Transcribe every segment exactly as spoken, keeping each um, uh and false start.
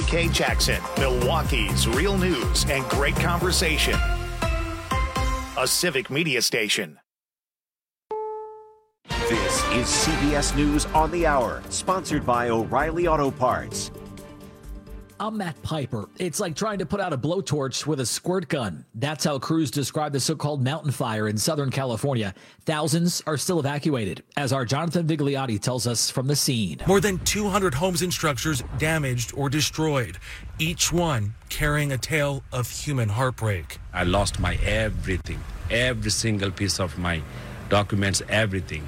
K Jackson, Milwaukee's real news and great conversation. A Civic Media station. This is C B S News on the Hour, sponsored by O'Reilly Auto Parts. I'm Matt Piper. It's like trying to put out a blowtorch with a squirt gun. That's how crews describe the so-called mountain fire in Southern California. Thousands are still evacuated, as our Jonathan Vigliotti tells us from the scene. More than two hundred homes and structures damaged or destroyed, each one carrying a tale of human heartbreak. I lost my everything, every single piece of my documents, everything.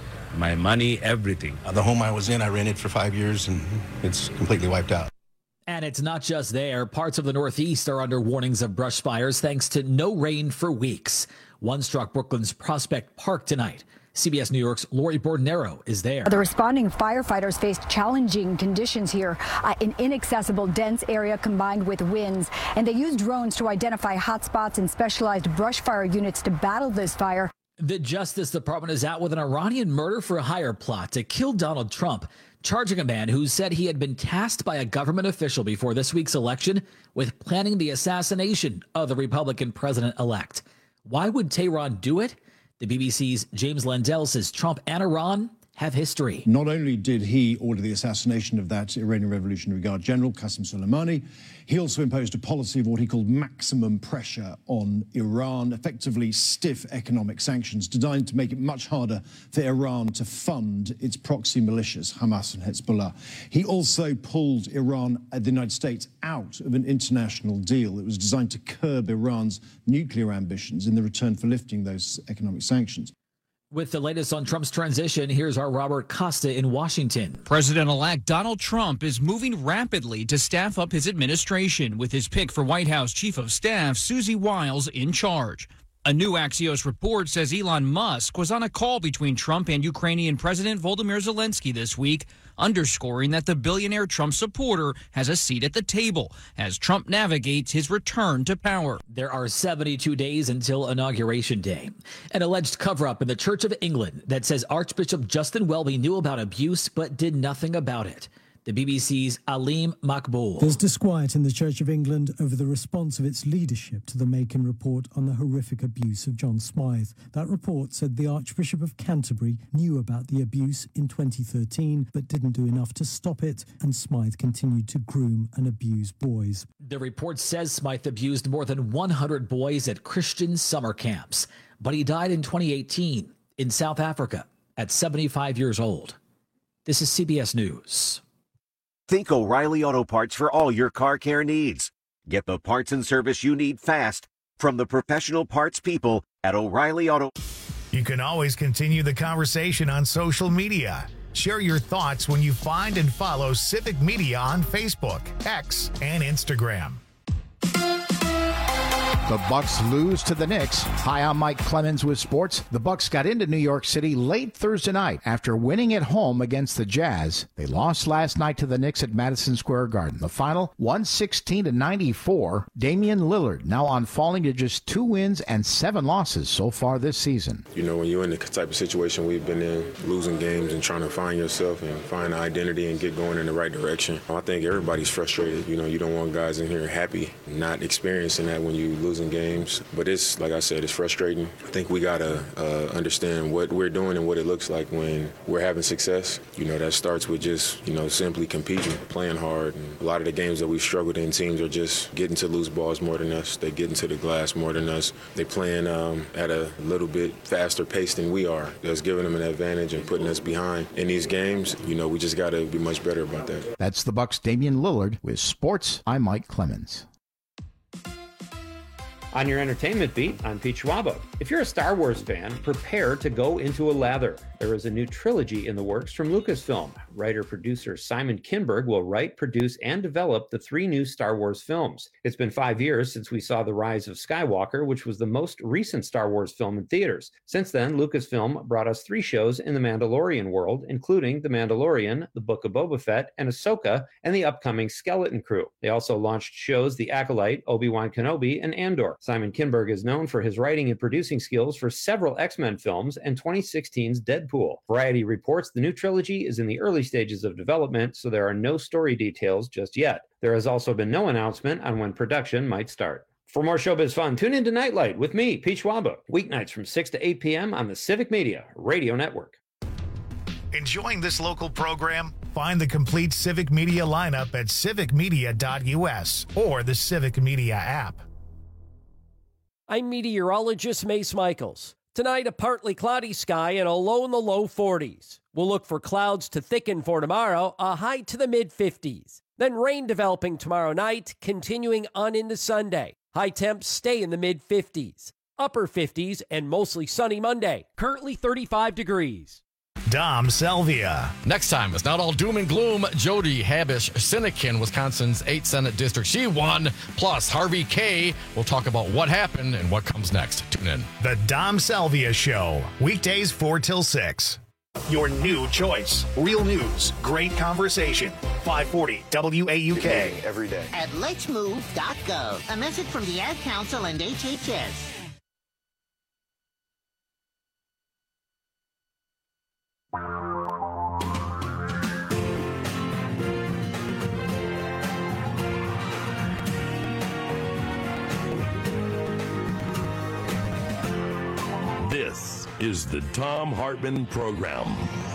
My money, everything. Uh, the home I was in, I rented for five years, and it's completely wiped out. And it's not just there. Parts of the Northeast are under warnings of brush fires thanks to no rain for weeks. One struck Brooklyn's Prospect Park tonight. C B S New York's Lori Bordenero is there. The responding firefighters faced challenging conditions here, uh, an inaccessible, dense area combined with winds. And they used drones to identify hotspots and specialized brush fire units to battle this fire. The Justice Department is out with an Iranian murder for hire plot to kill Donald Trump, charging a man who said he had been tasked by a government official before this week's election with planning the assassination of the Republican president-elect. Why would Tehran do it? The B B C's James Landell says Trump and Iran have history. Not only did he order the assassination of that Iranian Revolutionary Guard general, Qasem Soleimani, he also imposed a policy of what he called maximum pressure on Iran, effectively stiff economic sanctions designed to make it much harder for Iran to fund its proxy militias, Hamas and Hezbollah. He also pulled Iran, uh, the United States, out of an international deal that was designed to curb Iran's nuclear ambitions in the return for lifting those economic sanctions. With the latest on Trump's transition, here's our Robert Costa in Washington. President-elect Donald Trump is moving rapidly to staff up his administration, with his pick for White House Chief of Staff Susie Wiles in charge. A new Axios report says Elon Musk was on a call between Trump and Ukrainian President Volodymyr Zelensky this week, underscoring that the billionaire Trump supporter has a seat at the table as Trump navigates his return to power. There are seventy-two days until Inauguration Day. An alleged cover-up in the Church of England that says Archbishop Justin Welby knew about abuse but did nothing about it. The B B C's Alim Makboul. There's disquiet in the Church of England over the response of its leadership to the Macon report on the horrific abuse of John Smythe. That report said the Archbishop of Canterbury knew about the abuse in twenty thirteen but didn't do enough to stop it, and Smythe continued to groom and abuse boys. The report says Smythe abused more than one hundred boys at Christian summer camps, but he died in twenty eighteen in South Africa at seventy-five years old. This is C B S News. Think O'Reilly Auto Parts for all your car care needs. Get the parts and service you need fast from the professional parts people at O'Reilly Auto. You can always continue the conversation on social media. Share your thoughts when you find and follow Civic Media on Facebook, X, and Instagram. The Bucks lose to the Knicks. Hi, I'm Mike Clemens with sports. The Bucks got into New York City late Thursday night after winning at home against the Jazz. They lost last night to the Knicks at Madison Square Garden. The final, one sixteen to ninety-four. Damian Lillard now on falling to just two wins and seven losses so far this season. You know, when you're in the type of situation we've been in, losing games and trying to find yourself and find an identity and get going in the right direction, I think everybody's frustrated. You know, you don't want guys in here happy, not experiencing that when you losing games. But it's, like I said, it's frustrating. I think we got to uh, understand what we're doing and what it looks like when we're having success. You know, that starts with just, you know, simply competing, playing hard. And a lot of the games that we've struggled in, teams are just getting to loose balls more than us. They get into the glass more than us. They playing um, at a little bit faster pace than we are. That's giving them an advantage and putting us behind. In these games, you know, we just got to be much better about that. That's the Bucks' Damian Lillard. With sports, I'm Mike Clemens. On your entertainment beat, I'm Pete Schwaba. If you're a Star Wars fan, prepare to go into a lather. There is a new trilogy in the works from Lucasfilm. Writer-producer Simon Kinberg will write, produce, and develop the three new Star Wars films. It's been five years since we saw The Rise of Skywalker, which was the most recent Star Wars film in theaters. Since then, Lucasfilm brought us three shows in the Mandalorian world, including The Mandalorian, The Book of Boba Fett, and Ahsoka, and the upcoming Skeleton Crew. They also launched shows The Acolyte, Obi-Wan Kenobi, and Andor. Simon Kinberg is known for his writing and producing skills for several X-Men films and twenty sixteen's Deadpool Deadpool. Variety reports the new trilogy is in the early stages of development, so there are no story details just yet. There has also been no announcement on when production might start. For more showbiz fun, tune into Nightlight with me, Pete Schwaba, weeknights from six to eight p.m. on the Civic Media Radio Network. Enjoying this local program? Find the complete Civic Media lineup at civic media dot u s or the Civic Media app. I'm meteorologist Mace Michaels. Tonight, a partly cloudy sky and a low in the low forties. We'll look for clouds to thicken for tomorrow, a high to the mid-fifties. Then rain developing tomorrow night, continuing on into Sunday. High temps stay in the mid-fifties. Upper fifties and mostly sunny Monday. Currently thirty-five degrees. Dom Salvia. Next time, it's not all doom and gloom. Jody Habish-Sinekin, Wisconsin's eighth Senate District. She won. Plus, Harvey Kaye will talk about what happened and what comes next. Tune in. The Dom Salvia Show. Weekdays four till six. Your new choice. Real news. Great conversation. five forty W A U K. Every day. At lets move dot gov. A message from the Ad Council and H H S. This is the Thom Hartmann Program.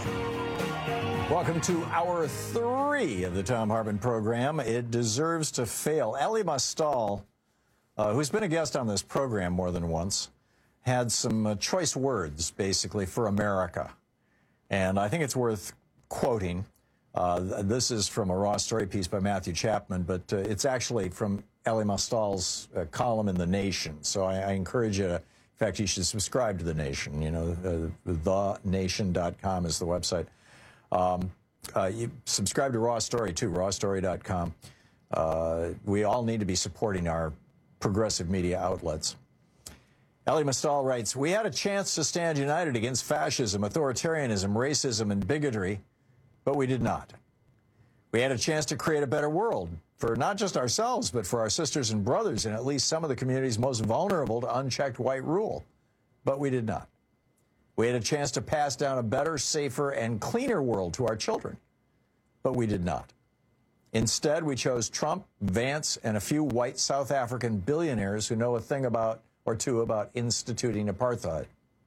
Welcome to hour three of the Thom Hartmann Program. It deserves to fail. Elie Mystal, uh, who's been a guest on this program more than once, had some uh, choice words, basically, for America. And I think it's worth quoting. Uh, this is from a Raw Story piece by Matthew Chapman, but uh, it's actually from Elie Mystal's uh, column in The Nation. So I, I encourage you to, in fact, you should subscribe to The Nation. You know, uh, the nation dot com is the website. Um, uh, you subscribe to Raw Story, too, raw story dot com. Uh, we all need to be supporting our progressive media outlets. Elie Mystal writes, "We had a chance to stand united against fascism, authoritarianism, racism, and bigotry, but we did not. We had a chance to create a better world for not just ourselves, but for our sisters and brothers in at least some of the communities most vulnerable to unchecked white rule, but we did not. We had a chance to pass down a better, safer, and cleaner world to our children, but we did not. Instead, we chose Trump, Vance, and a few white South African billionaires who know a thing about or two about instituting apartheid.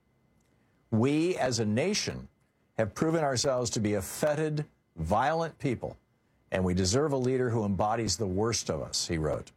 We, as a nation, have proven ourselves to be a fetid, violent people, and we deserve a leader who embodies the worst of us," he wrote.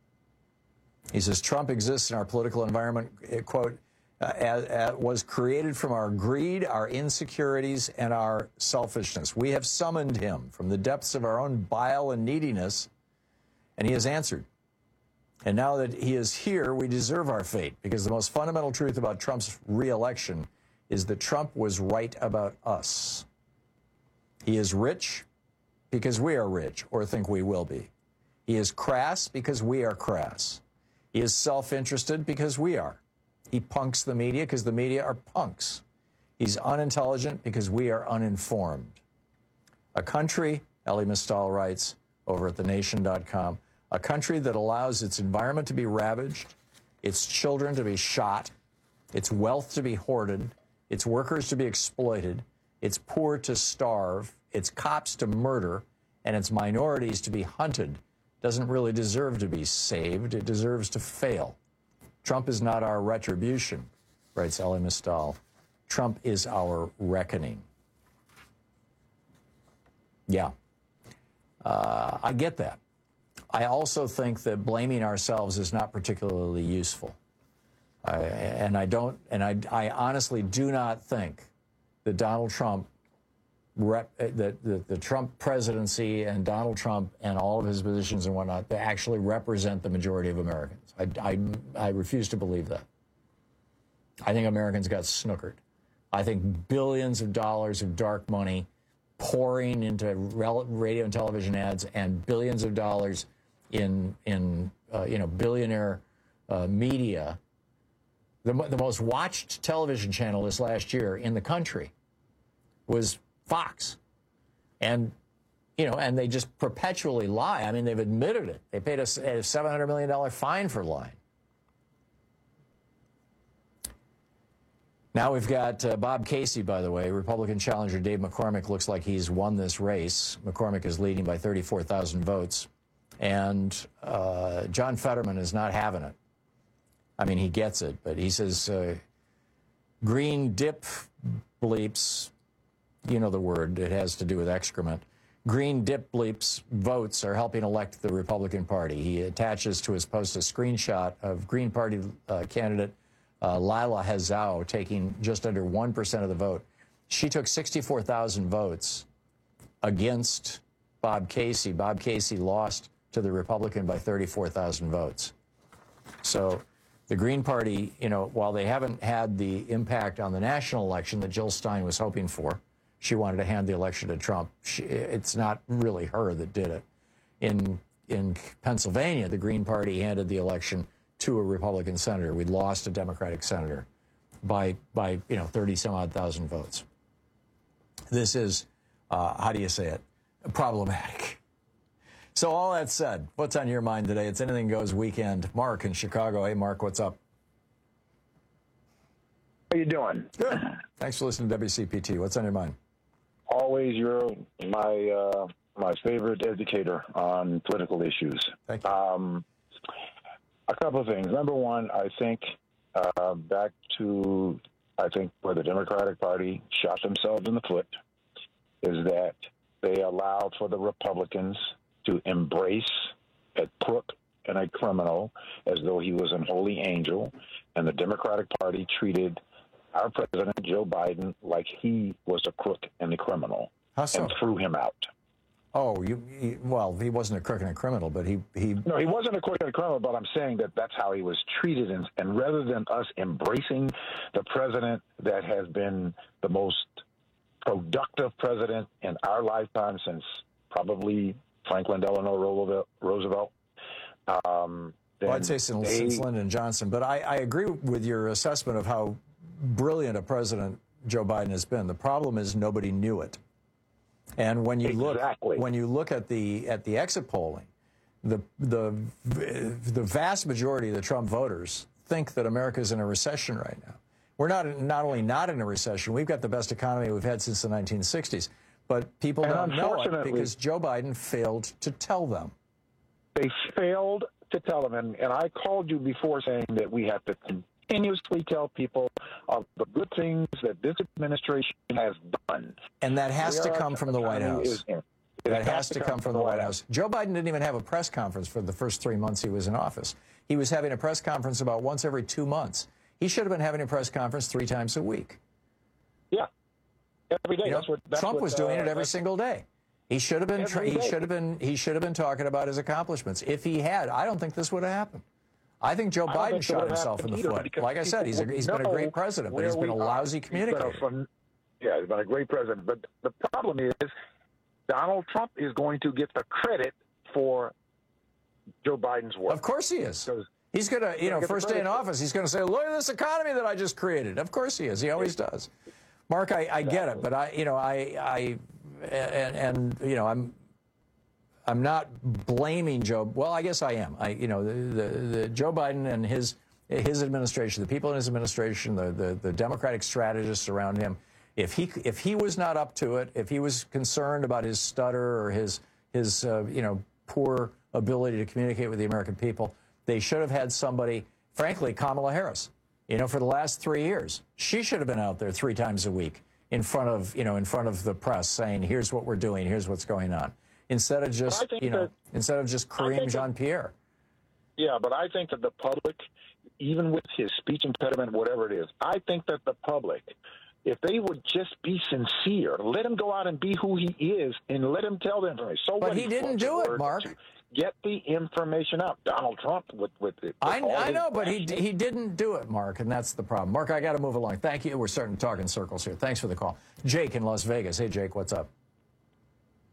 He says, "Trump exists in our political environment," quote, uh, as, as was created from our greed, our insecurities, and our selfishness. We have summoned him from the depths of our own bile and neediness, and he has answered. And now that he is here, we deserve our fate, because the most fundamental truth about Trump's re-election is that Trump was right about us. He is rich because we are rich, or think we will be. He is crass because we are crass. He is self-interested because we are. He punks the media because the media are punks. He's unintelligent because we are uninformed. A country, Elie Mystal writes over at the nation dot com, a country that allows its environment to be ravaged, its children to be shot, its wealth to be hoarded, its workers to be exploited, its poor to starve, its cops to murder, and its minorities to be hunted, doesn't really deserve to be saved. It deserves to fail. Trump is not our retribution, writes Elie Mystal. Trump is our reckoning. Yeah, uh, I get that. I also think that blaming ourselves is not particularly useful. I, and I don't, and I, I honestly do not think that Donald Trump, rep, that the, the Trump presidency and Donald Trump and all of his positions and whatnot, they actually represent the majority of Americans. I, I, I refuse to believe that. I think Americans got snookered. I think billions of dollars of dark money pouring into radio and television ads and billions of dollars in, in uh, you know, billionaire uh, media. The, the most watched television channel this last year in the country was Fox. And, you know, and they just perpetually lie. I mean, they've admitted it. They paid a, a seven hundred million dollars fine for lying. Now we've got uh, Bob Casey, by the way. Republican challenger Dave McCormick looks like he's won this race. McCormick is leading by thirty-four thousand votes. And uh, John Fetterman is not having it. I mean, he gets it, but he says uh, green dip bleeps, you know the word, it has to do with excrement. Green dip bleeps votes are helping elect the Republican Party. He attaches to his post a screenshot of Green Party uh, candidate uh, Lila Hazao taking just under one percent of the vote. She took sixty-four thousand votes against Bob Casey. Bob Casey lost to the Republican by thirty-four thousand votes. So the Green Party, you know, while they haven't had the impact on the national election that Jill Stein was hoping for, she wanted to hand the election to Trump. She, it's not really her that did it. In in Pennsylvania, the Green Party handed the election to a Republican senator. We'd lost a Democratic senator by, by you know, thirty some odd thousand votes. This is, uh, how do you say it, problematic. So all that said, what's on your mind today? It's Anything Goes weekend. Mark in Chicago. Hey, Mark, what's up? How you doing? Good. Thanks for listening to W C P T. What's on your mind? Always, you're my uh, my favorite educator on political issues. Thank you. Um, a couple of things. Number one, I think uh, back to I think where the Democratic Party shot themselves in the foot is that they allowed for the Republicans to embrace a crook and a criminal as though he was an holy angel, and the Democratic Party treated our president, Joe Biden, like he was a crook and a criminal. How so? And threw him out. Oh, you, you, well, he wasn't a crook and a criminal, but he, he... No, he wasn't a crook and a criminal, but I'm saying that that's how he was treated. And, and rather than us embracing the president that has been the most productive president in our lifetime since probably Franklin Delano Roosevelt, Roosevelt um, well, I'd say since, they, since Lyndon Johnson. But I, I agree with your assessment of how brilliant a president Joe Biden has been. The problem is nobody knew it. And when you exactly. look when you look at the at the exit polling, the the the vast majority of the Trump voters think that America's in a recession right now. We're not not only not in a recession, we've got the best economy we've had since the nineteen sixties. But people and don't know it because Joe Biden failed to tell them. They failed to tell them, and, and I called you before saying that we have to continuously tell people of the good things that this administration has done. And that has to come from the White House. That has to come from the White House. Joe Biden didn't even have a press conference for the first three months he was in office. He was having a press conference about once every two months. He should have been having a press conference three times a week. Yeah, every day. You know, that's what that's Trump what, was doing uh, it every single day. He should have been. He day. should have been. He should have been talking about his accomplishments. If he had, I don't think this would have happened. I think Joe Biden think shot himself in the foot. Like I said, he's a, he's been a great president, but he's been a lousy communicator. From, yeah, he's been a great president. But the problem is, Donald Trump is going to get the credit for Joe Biden's work. Of course he is. He's going to, you know, first day in office, he's going to say, look at this economy that I just created. Of course he is. He always does. Mark, I, I get it, but I, you know, I, I, and, and you know, I'm, I'm not blaming Joe. Well, I guess I am. I, you know, the, the, the Joe Biden and his, his administration, the people in his administration, the, the, the Democratic strategists around him. If he, if he was not up to it, if he was concerned about his stutter or his, his, uh, you know, poor ability to communicate with the American people, they should have had somebody, frankly, Kamala Harris. You know, for the last three years, she should have been out there three times a week in front of, you know, in front of the press saying, here's what we're doing, here's what's going on. Instead of just, you know, that, instead of just Kareem Jean-Pierre. Yeah, but I think that the public, even with his speech impediment, whatever it is, I think that the public, if they would just be sincere, let him go out and be who he is and let him tell the information. So but he didn't do it, Mark. Get the information out. Donald Trump with with it. I, I know, but he he didn't do it, Mark, and that's the problem. Mark, I got to move along. Thank you. We're starting to talk in circles here. Thanks for the call. Jake in Las Vegas. Hey, Jake, what's up?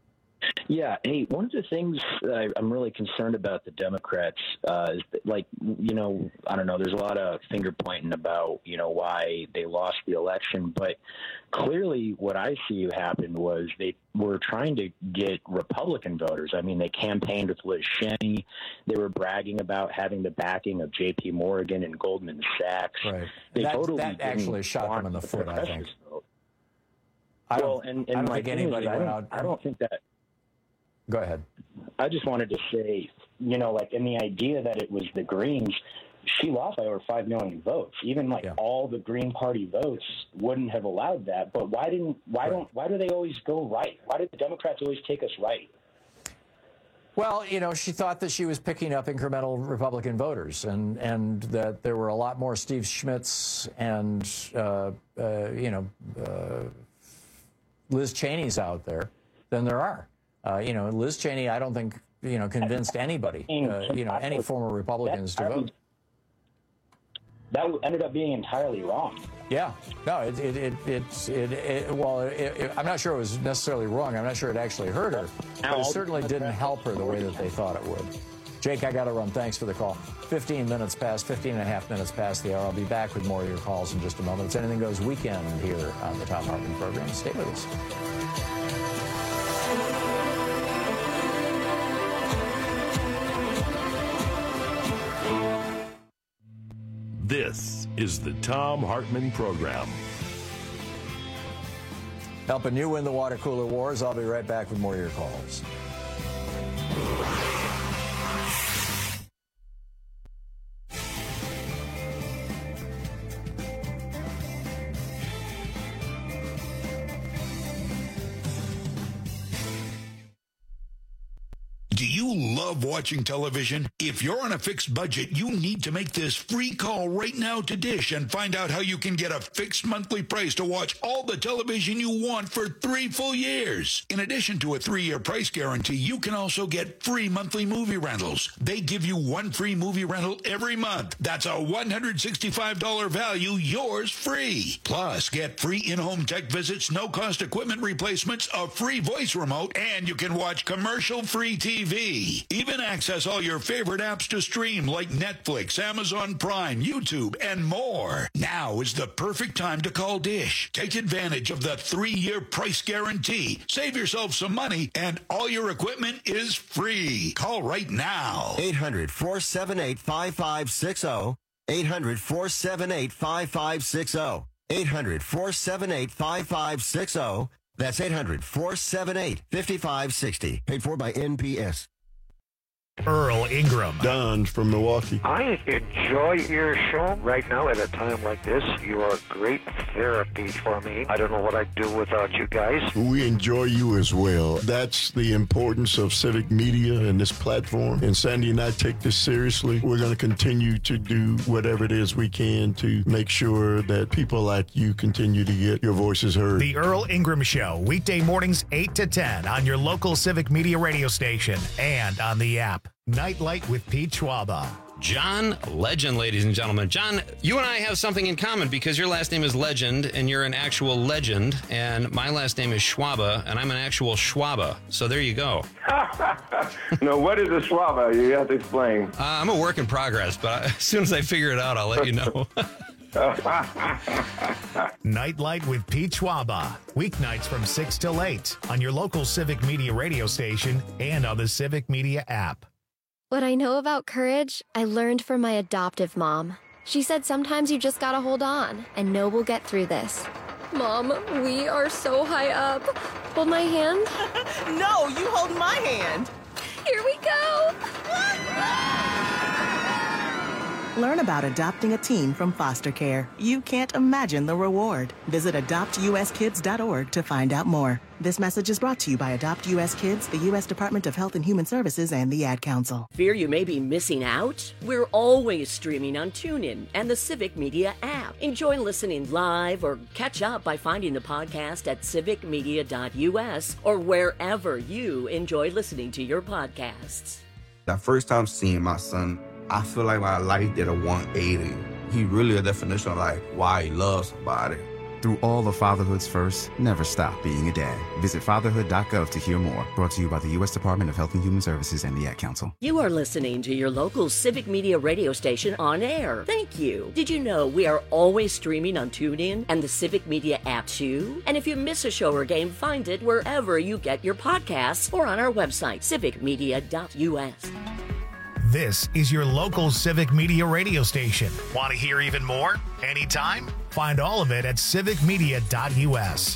Yeah. Hey, one of the things that I, I'm really concerned about the Democrats uh, is that, like, you know, I don't know, there's a lot of finger pointing about, you know, why they lost the election. But clearly what I see happened was they were trying to get Republican voters. I mean, they campaigned with Liz Cheney. They were bragging about having the backing of J P Morgan and Goldman Sachs. Right. They that totally that actually didn't shot them want in the foot, I think. vote. I well, don't, and, and I don't my think thing anybody is, I went don't, out. I don't think that. Go ahead. I just wanted to say, you know, like, in the idea that it was the Greens, she lost by over five million votes. Even like yeah. all the Green Party votes wouldn't have allowed that. But why didn't? Why right. don't? Why do they always go right? Why did the Democrats always take us right? Well, you know, she thought that she was picking up incremental Republican voters, and and that there were a lot more Steve Schmitz and uh, uh, you know uh, Liz Cheney's out there than there are. Uh, you know, Liz Cheney, I don't think, you know, convinced anybody, uh, you know, any former Republicans to vote. That ended up being entirely wrong. Yeah. No, it, it, it, it, it, it well, it, it, I'm not sure it was necessarily wrong. I'm not sure it actually hurt her. But it certainly didn't help her the way that they thought it would. Jake, I got to run. Thanks for the call. fifteen minutes past, fifteen and a half minutes past the hour. I'll be back with more of your calls in just a moment. It's Anything Goes Weekend here on the Thom Hartmann program. Stay with us. This is the Thom Hartmann Program. Helping you win the water cooler wars. I'll be right back with more of your calls. Do you love watching television? If you're on a fixed budget, you need to make this free call right now to Dish and find out how you can get a fixed monthly price to watch all the television you want for three full years. In addition to a three-year price guarantee, you can also get free monthly movie rentals. They give you one free movie rental every month. That's a one hundred sixty-five dollars value, yours free. Plus, get free in-home tech visits, no-cost equipment replacements, a free voice remote, and you can watch commercial-free T V. Even access all your favorite apps to stream like Netflix, Amazon Prime, YouTube, and more. Now is the perfect time to call Dish. Take advantage of the three-year price guarantee. Save yourself some money, and all your equipment is free. Call right now. eight hundred, four seven eight, five five six zero. eight hundred, four seven eight, five five six zero. eight hundred, four seven eight, five five six zero. That's eight hundred, four seven eight, five five six zero. Paid for by N P S. Earl Ingram. Don from Milwaukee. I enjoy your show right now at a time like this. You are great therapy for me. I don't know what I'd do without you guys. We enjoy you as well. That's the importance of civic media and this platform. And Sandy and I take this seriously. We're going to continue to do whatever it is we can to make sure that people like you continue to get your voices heard. The Earl Ingram Show, weekday mornings eight to ten on your local civic media radio station and on the app. Nightlight with Pete Schwaba. John Legend, ladies and gentlemen. John, you and I have something in common because your last name is Legend and you're an actual legend, and my last name is Schwaba and I'm an actual Schwaba. So there you go. No, what is a Schwaba? You have to explain. Uh, I'm a work in progress, but as soon as I figure it out, I'll let you know. Nightlight with Pete Schwaba. Weeknights from six till eight on your local Civic Media radio station and on the Civic Media app. What I know about courage, I learned from my adoptive mom. She said sometimes you just gotta hold on and know we'll get through this. Mom, we are so high up. Hold my hand. No, you hold my hand. Here we go. Learn about adopting a teen from foster care. You can't imagine the reward. Visit adopt u s kids dot org to find out more. This message is brought to you by Adopt U S Kids, the U S Department of Health and Human Services, and the Ad Council. Fear you may be missing out? We're always streaming on TuneIn and the Civic Media app. Enjoy listening live or catch up by finding the podcast at civic media dot u s or wherever you enjoy listening to your podcasts. The first time seeing my son, I feel like my life did a one eighty. He really a definition of like why he loves somebody. Through all of fatherhood's first, never stop being a dad. Visit fatherhood dot gov to hear more. Brought to you by the U S Department of Health and Human Services and the Ad Council. You are listening to your local Civic Media radio station on air. Thank you. Did you know we are always streaming on TuneIn and the Civic Media app too? And if you miss a show or game, find it wherever you get your podcasts or on our website, civic media dot U S. This is your local Civic Media radio station. Want to hear even more? Anytime? Find all of it at civic media dot U S.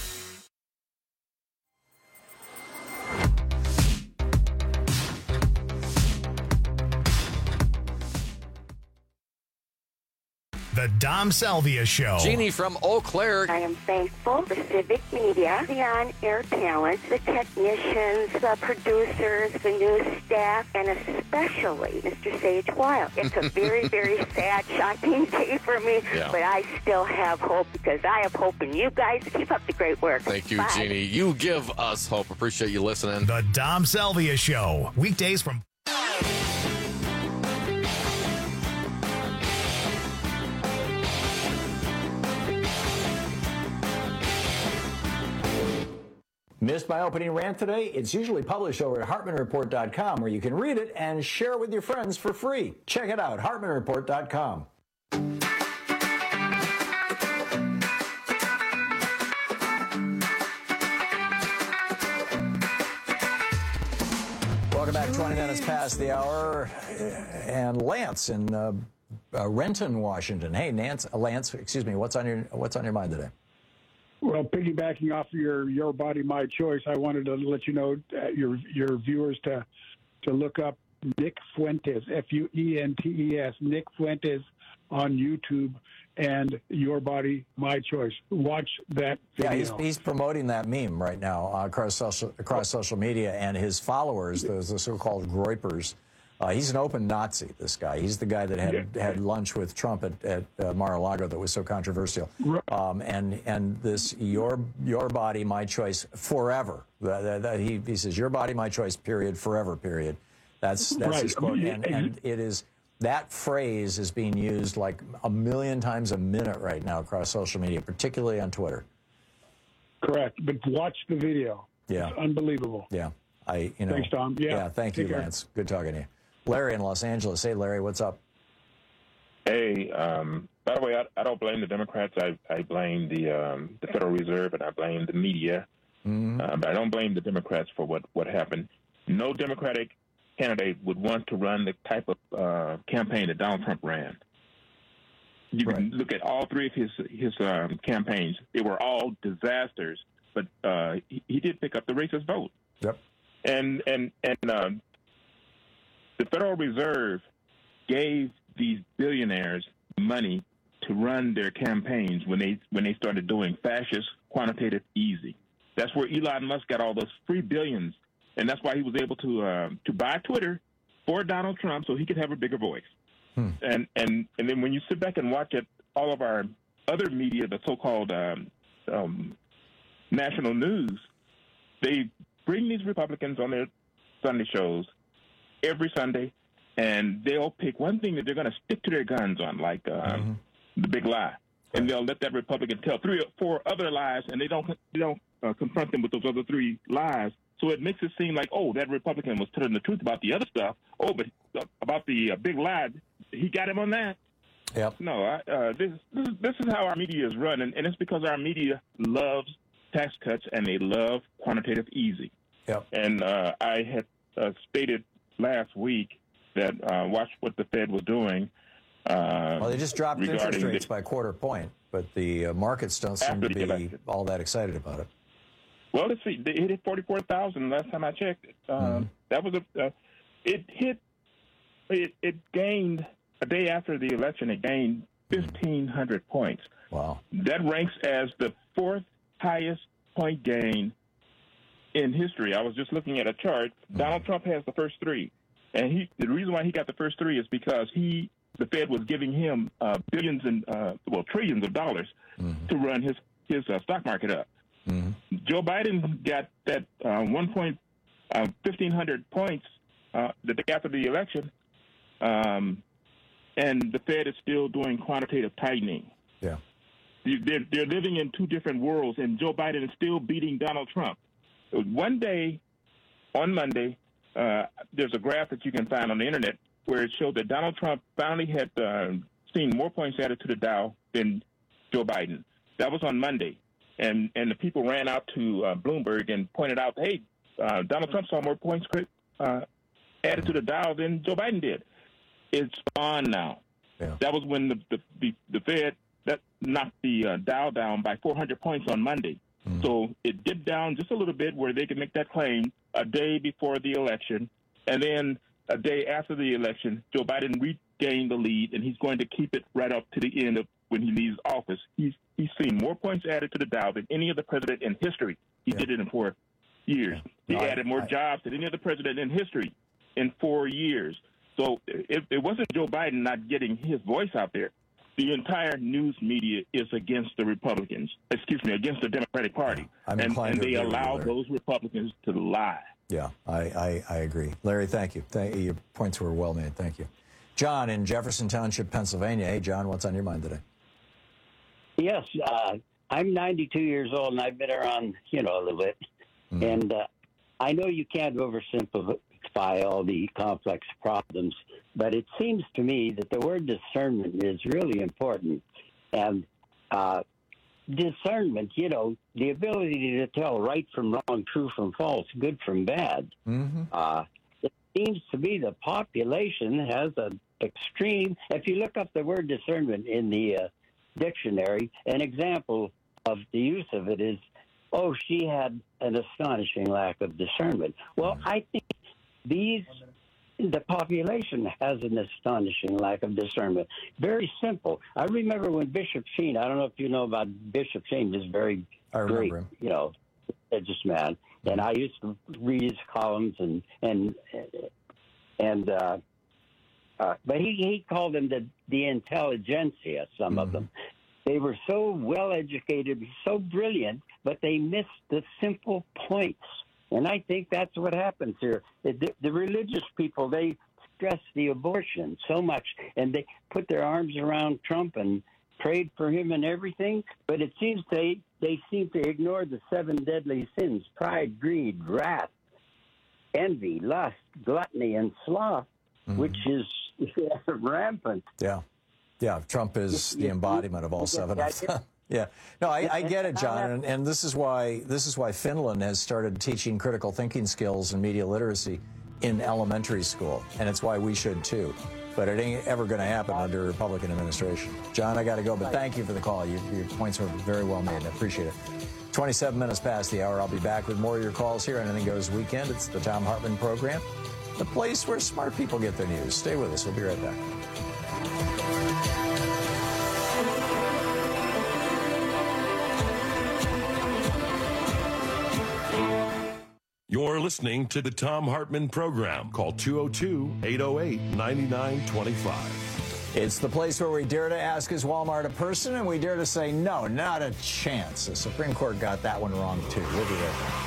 The Dom Salvia Show. Jeannie from Eau Claire. I am thankful for Civic Media, the on-air talent, the technicians, the producers, the news staff, and especially Mister Sage Wild. It's a very, very sad, shocking day for me, Yeah. but I still have hope because I have hope in you guys. Keep up the great work. Thank you, Bye. Jeannie. You give us hope. Appreciate you listening. The Dom Salvia Show. Weekdays from... Missed my opening rant today? It's usually published over at hartman report dot com, where you can read it and share it with your friends for free. Check it out, hartman report dot com. Welcome back. twenty minutes past the hour. And Lance in uh, uh, Renton, Washington. Hey, Nance, uh, Lance, excuse me, what's on your what's on your mind today? Well, piggybacking off of your Your Body, My Choice, I wanted to let you know, uh, your your viewers, to to look up Nick Fuentes, F U E N T E S, Nick Fuentes on YouTube, and Your Body, My Choice. Watch that video. Yeah, he's, he's promoting that meme right now uh, across social across social media, and his followers, those the so-called Groypers. Uh, he's an open Nazi, this guy. He's the guy that had had lunch with Trump at, at uh, Mar-a-Lago that was so controversial. Um, and and this your your body, my choice, forever. That, that, that he, he says, your body, my choice, period, forever, period. That's, that's Right. his quote. And, and it is, that phrase is being used like a million times a minute right now across social media, particularly on Twitter. Correct, but watch the video. Yeah. It's unbelievable. Yeah. I, you know. Thanks, Tom. Yeah. thank Take you, care. Lance. Good talking to you. Larry in Los Angeles. Hey, Larry, what's up? Hey, um, by the way, I, I don't blame the Democrats. I, I blame the um, the Federal Reserve, and I blame the media. Mm-hmm. Uh, but I don't blame the Democrats for what, what happened. No Democratic candidate would want to run the type of uh, campaign that Donald Trump ran. You can look at all three of his his um, campaigns. They were all disasters, but uh, he, he did pick up the racist vote. Yep. And and and um, the Federal Reserve gave these billionaires money to run their campaigns when they when they started doing fascist quantitative easing. That's where Elon Musk got all those free billions, and that's why he was able to uh, to buy Twitter for Donald Trump so he could have a bigger voice. Hmm. And and and then when you sit back and watch it, all of our other media, the so-called um, um, national news, they bring these Republicans on their Sunday shows every Sunday, and they'll pick one thing that they're going to stick to their guns on, like um, Mm-hmm. the big lie, and they'll let that Republican tell three or four other lies, and they don't they don't uh, confront them with those other three lies. So it makes it seem like, oh, that Republican was telling the truth about the other stuff. Oh, but uh, about the uh, big lie, he got him on that. Yep. No, I, uh, this, this this is how our media is run, and, and it's because our media loves tax cuts and they love quantitative easing. Yep. And uh, I had uh, stated last week that uh, watch what the Fed was doing. Uh, Well, they just dropped interest regarding rates the- by a quarter point, but the uh, markets don't seem After to the be election. all that excited about it. Well, let's see. It hit forty-four thousand last time I checked. It. Um, Mm-hmm. That was a. Uh, it hit. It, it gained a day after the election. It gained fifteen hundred points. Wow. That ranks as the fourth highest point gain in history. I was just looking at a chart. Mm-hmm. Donald Trump has the first three, and he. The reason why he got the first three is because he, the Fed, was giving him uh, billions and uh, well trillions of dollars Mm-hmm. to run his his uh, stock market up. Mm-hmm. Joe Biden got that uh, one point uh, fifteen hundred points uh, the day after the election, um, and the Fed is still doing quantitative tightening. Yeah. they're, they're living in two different worlds, and Joe Biden is still beating Donald Trump. One day, on Monday, uh, there's a graph that you can find on the internet where it showed that Donald Trump finally had uh, seen more points added to the Dow than Joe Biden. That was on Monday. And and the people ran out to uh, Bloomberg and pointed out, hey, uh, Donald Trump saw more points uh, added to the Dow than Joe Biden did. It's on now. Yeah. That was when the the, the, the Fed that knocked the uh, Dow down by four hundred points on Monday. Mm. So it dipped down just a little bit where they could make that claim a day before the election. And then a day after the election, Joe Biden regained the lead, and he's going to keep it right up to the end of when he leaves office. He's he's seen more points added to the Dow than any other president in history. He yeah. did it in four years. Yeah. No, he added more I, jobs than any other president in history in four years. So it, it wasn't Joe Biden not getting his voice out there. The entire news media is against the Republicans, excuse me, against the Democratic Party. I'm and and they allow Larry. those Republicans to lie. Yeah, I, I, I agree. Larry, thank you. Thank, your points were well made. Thank you. John in Jefferson Township, Pennsylvania. Hey, John, what's on your mind today? Yes, uh, I'm ninety-two years old, and I've been around, you know, a little bit. Mm-hmm. And uh, I know you can't oversimplify all the complex problems, but it seems to me that the word discernment is really important. And uh, discernment, you know, the ability to tell right from wrong, true from false, good from bad. Mm-hmm. Uh, it seems to be the population has an extreme, if you look up the word discernment in the uh, dictionary, an example of the use of it is, oh, she had an astonishing lack of discernment. Well, I think these, the population has an astonishing lack of discernment. Very simple. I remember when Bishop Sheen, I don't know if you know about Bishop Sheen, is very great, him. you know, religious man. And I used to read his columns and, and, and, uh, uh, but he, he called them the, the intelligentsia, some mm-hmm. of them. They were so well educated, so brilliant, but they missed the simple points. And I think that's what happens here. The, the religious people, they stress the abortion so much, and they put their arms around Trump and prayed for him and everything. But it seems they, they seem to ignore the seven deadly sins: pride, greed, wrath, envy, lust, gluttony, and sloth, mm-hmm. which is yeah, rampant. Yeah. Yeah, Trump is the embodiment of all seven of them. Yeah, no, I, I get it, John, and, and this is why this is why Finland has started teaching critical thinking skills and media literacy in elementary school, and it's why we should too. But it ain't ever going to happen under a Republican administration. John, I got to go, but thank you for the call. Your, your points were very well made. I appreciate it. twenty-seven minutes past the hour. I'll be back with more of your calls here on Anything Goes Weekend. It's the Thom Hartmann Program, the place where smart people get their news. Stay with us. We'll be right back. You're listening to the Thom Hartmann Program. Call two oh two, eight oh eight, nine nine two five. It's the place where we dare to ask, is Walmart a person? And we dare to say, no, not a chance. The Supreme Court got that one wrong, too. We'll be right back.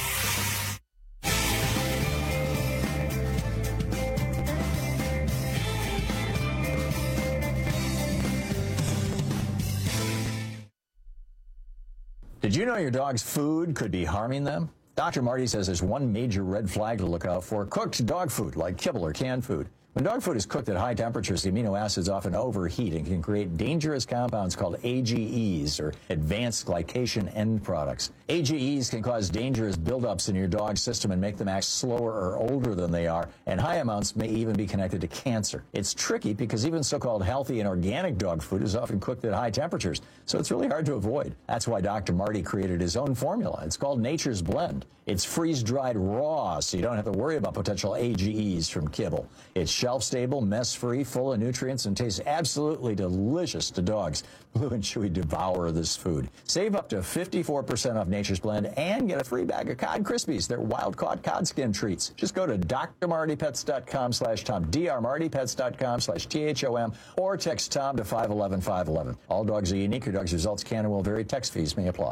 Did you know your dog's food could be harming them? Doctor Marty says there's one major red flag to look out for: cooked dog food like kibble or canned food. When dog food is cooked at high temperatures, the amino acids often overheat and can create dangerous compounds called A G Es, or advanced glycation end products. A G Es can cause dangerous buildups in your dog's system and make them act slower or older than they are, and high amounts may even be connected to cancer. It's tricky because even so-called healthy and organic dog food is often cooked at high temperatures, so it's really hard to avoid. That's why Doctor Marty created his own formula. It's called Nature's Blend. It's freeze-dried raw, so you don't have to worry about potential A G Es from kibble. It's shelf-stable, mess-free, full of nutrients, and tastes absolutely delicious to dogs. Blue and Chewy devour this food. Save up to fifty-four percent off Nature's Blend and get a free bag of Cod Krispies. They're wild-caught cod skin treats. Just go to drmartypets.com slash Tom, drmartypets.com slash T H O M, or text Tom to five one one, five one one. All dogs are unique. Your dog's results can and will vary. Text fees may apply.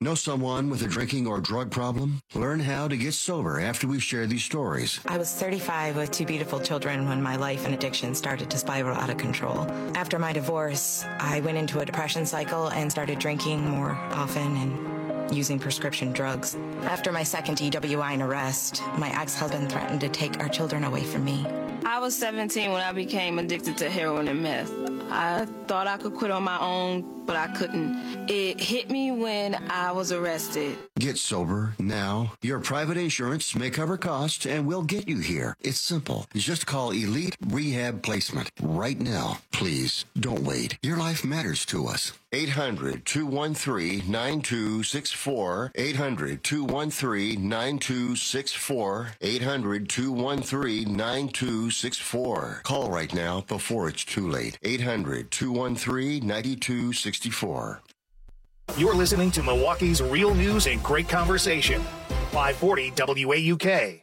Know someone with a drinking or drug problem? Learn how to get sober after we share these stories. I was thirty-five with two beautiful children when my life and addiction started to spiral out of control. After my divorce, I went into a depression cycle and started drinking more often and using prescription drugs. After my second D W I and arrest, my ex-husband threatened to take our children away from me. I was seventeen when I became addicted to heroin and meth. I thought I could quit on my own, but I couldn't. It hit me when I was arrested. Get sober now. Your private insurance may cover costs and we'll get you here. It's simple. Just call Elite Rehab Placement right now. Please don't wait. Your life matters to us. eight hundred, two one three, nine two six four. eight hundred, two one three, nine two six four. eight hundred, two one three, nine two six four. Call right now before it's too late. eight hundred, two one three, nine two six four. You're listening to Milwaukee's Real News and Great Conversation. five forty W A U K.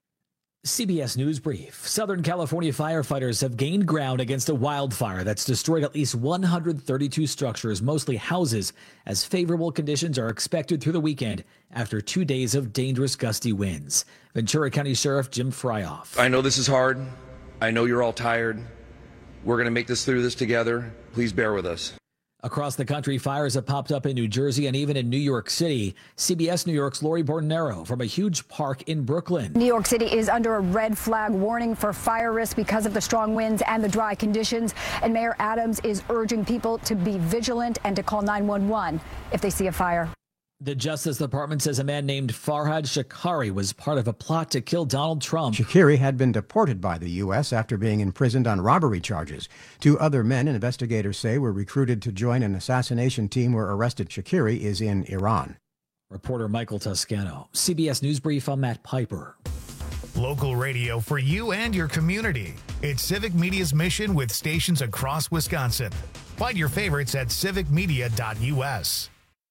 C B S News Brief. Southern California firefighters have gained ground against a wildfire that's destroyed at least one hundred thirty-two structures, mostly houses, as favorable conditions are expected through the weekend after two days of dangerous gusty winds. Ventura County Sheriff Jim Fryoff. I know this is hard. I know you're all tired. We're going to make this through this together. Please bear with us. Across the country, fires have popped up in New Jersey and even in New York City. C B S New York's Lori Bornero from a huge park in Brooklyn. New York City is under a red flag warning for fire risk because of the strong winds and the dry conditions. And Mayor Adams is urging people to be vigilant and to call nine one one if they see a fire. The Justice Department says a man named Farhad Shakari was part of a plot to kill Donald Trump. Shakari had been deported by the U S after being imprisoned on robbery charges. Two other men, investigators say, were recruited to join an assassination team where arrested Shakari is in Iran. Reporter Michael Toscano. C B S News Brief, I'm Matt Piper. Local radio for you and your community. It's Civic Media's mission with stations across Wisconsin. Find your favorites at civic media dot U S.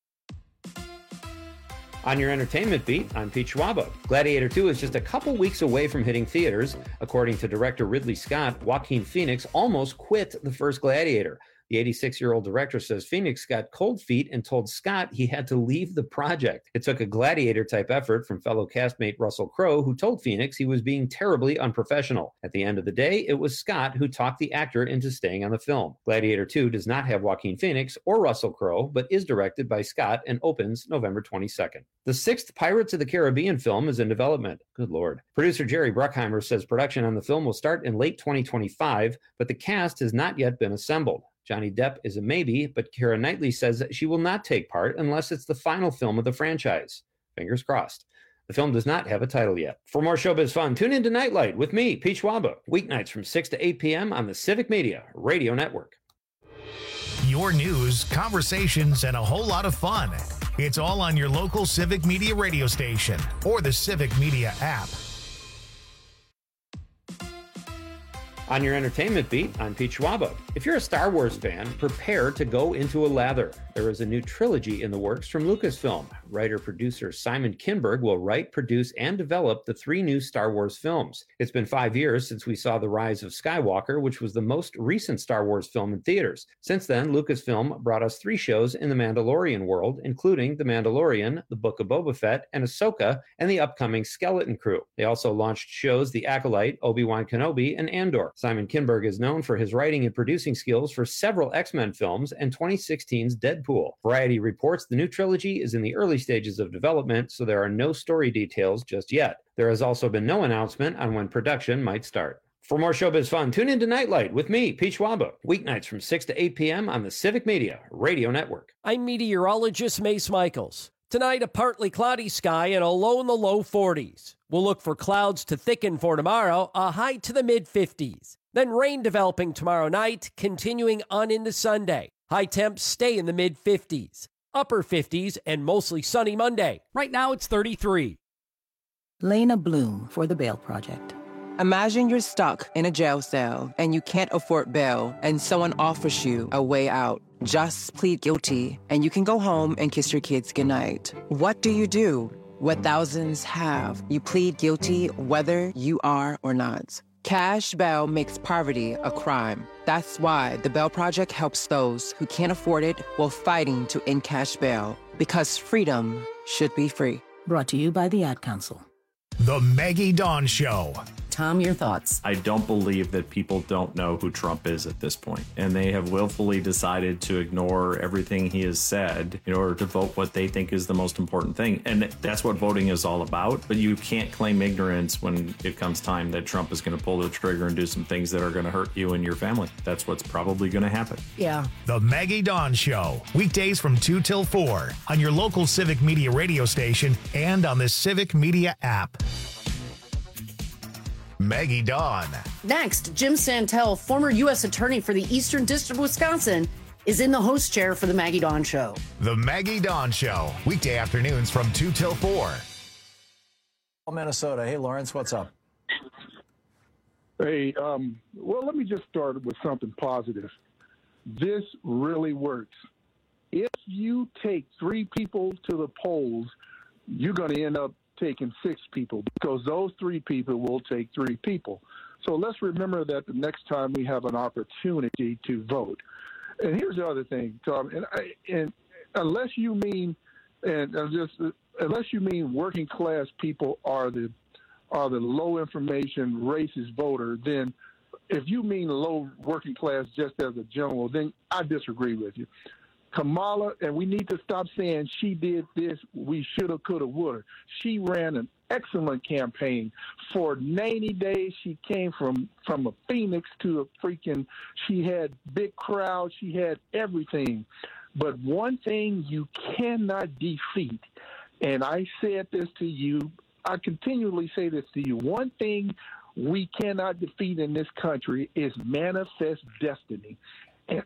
On your entertainment beat, I'm Pete Schwaba. Gladiator two is just a couple weeks away from hitting theaters. According to director Ridley Scott, Joaquin Phoenix almost quit the first Gladiator. The eighty-six-year-old director says Phoenix got cold feet and told Scott he had to leave the project. It took a Gladiator-type effort from fellow castmate Russell Crowe, who told Phoenix he was being terribly unprofessional. At the end of the day, it was Scott who talked the actor into staying on the film. Gladiator two does not have Joaquin Phoenix or Russell Crowe, but is directed by Scott and opens November twenty-second. The sixth Pirates of the Caribbean film is in development. Good Lord. Producer Jerry Bruckheimer says production on the film will start in late twenty twenty-five, but the cast has not yet been assembled. Johnny Depp is a maybe, but Keira Knightley says that she will not take part unless it's the final film of the franchise. Fingers crossed. The film does not have a title yet. For more showbiz fun, tune in to Nightlight with me, Pete Schwaba, weeknights from six to eight p.m. on the Civic Media Radio Network. Your news, conversations, and a whole lot of fun. It's all on your local Civic Media radio station or the Civic Media app. On your entertainment beat, I'm Pete Schwaba. If you're a Star Wars fan, prepare to go into a lather. There is a new trilogy in the works from Lucasfilm. Writer-producer Simon Kinberg will write, produce, and develop the three new Star Wars films. It's been five years since we saw The Rise of Skywalker, which was the most recent Star Wars film in theaters. Since then, Lucasfilm brought us three shows in the Mandalorian world, including The Mandalorian, The Book of Boba Fett, and Ahsoka, and the upcoming Skeleton Crew. They also launched shows The Acolyte, Obi-Wan Kenobi, and Andor. Simon Kinberg is known for his writing and producing skills for several X-Men films and twenty sixteen's Deadpool. Variety reports the new trilogy is in the early stages of development, so there are no story details just yet. There has also been no announcement on when production might start. For more showbiz fun, tune in to Nightlight with me, Pete Schwaba, weeknights from six to eight p.m. on the Civic Media Radio Network. I'm meteorologist Mace Michaels. Tonight, a partly cloudy sky and a low in the low forties. We'll look for clouds to thicken for tomorrow, a high to the mid-fifties. Then rain developing tomorrow night, continuing on into Sunday. High temps stay in the mid-fifties. Upper fifties and mostly sunny Monday. Right now, it's thirty-three. Lena Bloom for the Bail Project. Imagine you're stuck in a jail cell and you can't afford bail and someone offers you a way out. Just plead guilty and you can go home and kiss your kids goodnight. What do you do? What thousands have. You plead guilty whether you are or not. Cash bail makes poverty a crime. That's why the Bail Project helps those who can't afford it while fighting to end cash bail. Because freedom should be free. Brought to you by the Ad Council. The Maggie Dawn Show. Tom, your thoughts? I don't believe that people don't know who Trump is at this point, and they have willfully decided to ignore everything he has said in order to vote what they think is the most important thing. And that's what voting is all about. But you can't claim ignorance when it comes time that Trump is going to pull the trigger and do some things that are going to hurt you and your family. That's what's probably going to happen. Yeah. The Maggie Dawn Show. Weekdays from two till four on your local Civic Media radio station and on the Civic Media app. Maggie Dawn. Next, Jim Santel, former U S attorney for the Eastern District of Wisconsin, is in the host chair for the Maggie Dawn Show. The Maggie Dawn Show. Weekday afternoons from two till four. Minnesota. Hey, Lawrence, what's up? Hey, um, well, let me just start with something positive. This really works. If you take three people to the polls, you're going to end up taking six people because those three people will take three people. So let's remember that the next time we have an opportunity to vote. And here's the other thing, Tom, and, I, and unless you mean, and just unless you mean working class people are the are the low information racist voter, then if you mean low working class just as a general, then I disagree with you. Kamala, and we need to stop saying she did this, we shoulda, coulda, woulda. She ran an excellent campaign. For ninety days, she came from, from a phoenix to a freaking, she had big crowds, she had everything. But one thing you cannot defeat, and I said this to you, I continually say this to you, one thing we cannot defeat in this country is manifest destiny. And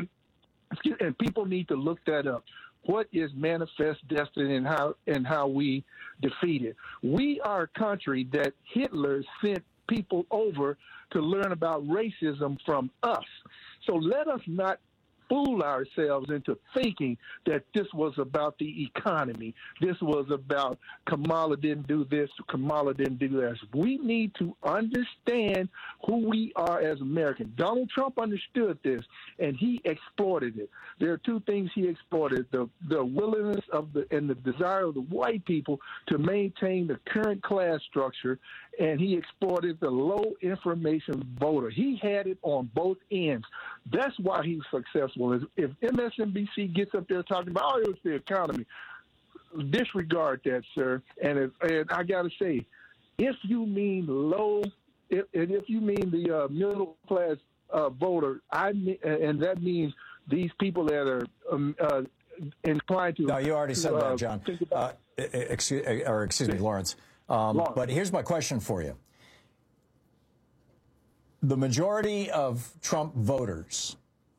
And people need to look that up. What is manifest destiny and how and how we defeat it? We are a country that Hitler sent people over to learn about racism from us. So let us not fool ourselves into thinking that this was about the economy. This was about Kamala didn't do this, Kamala didn't do that. We need to understand who we are as Americans. Donald Trump understood this, and he exploited it. There are two things he exploited, the, the willingness of the and the desire of the white people to maintain the current class structure, and he exploited the low information voter. He had it on both ends. That's why he's successful. If M S N B C gets up there talking about, oh, it's the economy, disregard that, sir. And, if, and I got to say, if you mean low, if, and if you mean the uh, middle class uh, voter, I mean, and that means these people that are um, uh, inclined to. No, you already said uh, that, John. Think about, uh, excuse, or excuse me, Lawrence. Um, Lawrence. But here's my question for you. The majority of Trump voters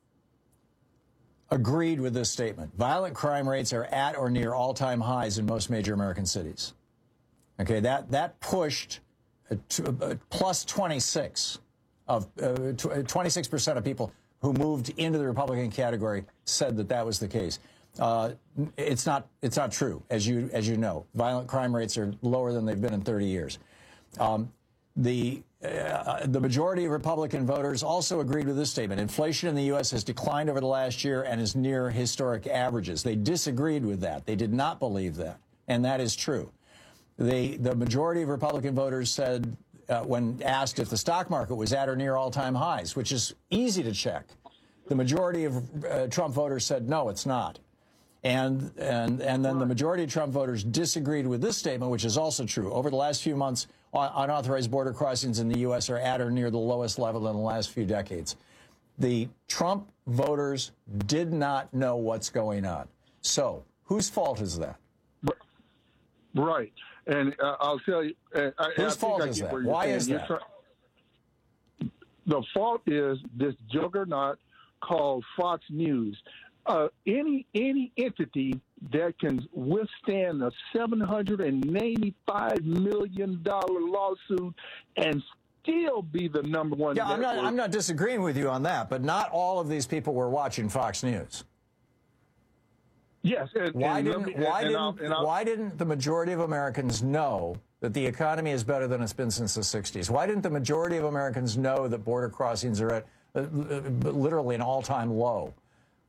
agreed with this statement. Violent crime rates are at or near all-time highs in most major American cities. Okay, that that pushed a, a plus twenty-six of uh, twenty-six percent of people who moved into the Republican category said that that was the case. Uh, it's not it's not true, as you as you know. Violent crime rates are lower than they've been in thirty years. Um, the Uh, the majority of Republican voters also agreed with this statement. Inflation in the U S has declined over the last year and is near historic averages. They disagreed with that. They did not believe that, and that is true. The, the majority of Republican voters said, uh, when asked if the stock market was at or near all-time highs, which is easy to check, the majority of uh, Trump voters said, no, it's not. And, and, and then the majority of Trump voters disagreed with this statement, which is also true. Over the last few months, unauthorized border crossings in the U S are at or near the lowest level in the last few decades. The Trump voters did not know what's going on. So whose fault is that? Right. And uh, I'll tell you. Uh, I, whose I fault I is that? Why Why saying. is that? Try- the fault is this juggernaut called Fox News. Uh, any any entity that can withstand a seven hundred ninety-five million dollars lawsuit and still be the number one. Yeah, I'm not, network. I'm not disagreeing with you on that, but not all of these people were watching Fox News. Yes. And, why and didn't me, why and didn't I'll, and I'll, why didn't the majority of Americans know that the economy is better than it's been since the sixties? Why didn't the majority of Americans know that border crossings are at uh, literally an all-time low?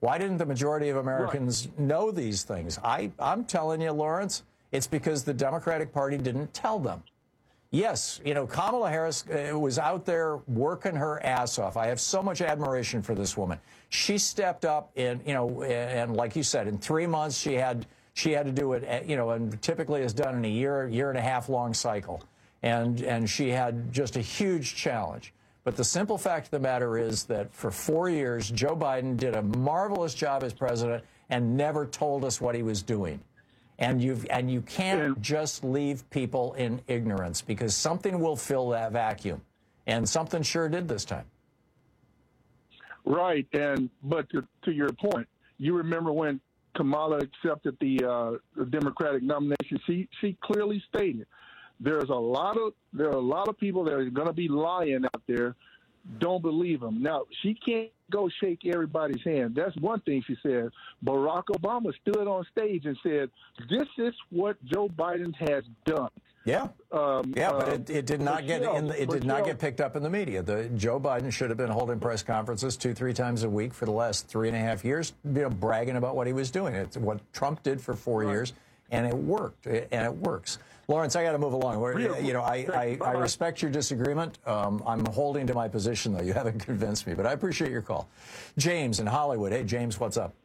Why didn't the majority of Americans right. know these things? I, I'm telling you, Lawrence, it's because the Democratic Party didn't tell them. Yes, you know, Kamala Harris uh, was out there working her ass off. I have so much admiration for this woman. She stepped up in, you know, and like you said, in three months she had she had to do it, you know, and typically is done in a year, year and a half long cycle. And and she had just a huge challenge. But the simple fact of the matter is that for four years, Joe Biden did a marvelous job as president and never told us what he was doing. And you've and you can't just leave people in ignorance, because something will fill that vacuum, and something sure did this time. Right, and but to, to your point, you remember when Kamala accepted the, uh, the Democratic nomination? She she clearly stated there's a lot of there are a lot of people that are going to be lying out there. Don't believe them. Now, she can't go shake everybody's hand. That's one thing she said. Barack Obama stood on stage and said, this is what Joe Biden has done. Yeah, um, yeah, but uh, it, it did not get in. The, it did not get picked up in the media. The Joe Biden should have been holding press conferences two, three times a week for the last three and a half years, you know, bragging about what he was doing. It's what Trump did for four right. years, and it worked, and it works. Lawrence, I got to move along. We're, you know, I, I, I respect your disagreement. Um, I'm holding to my position, though. You haven't convinced me, but I appreciate your call. James in Hollywood. Hey, James, what's up?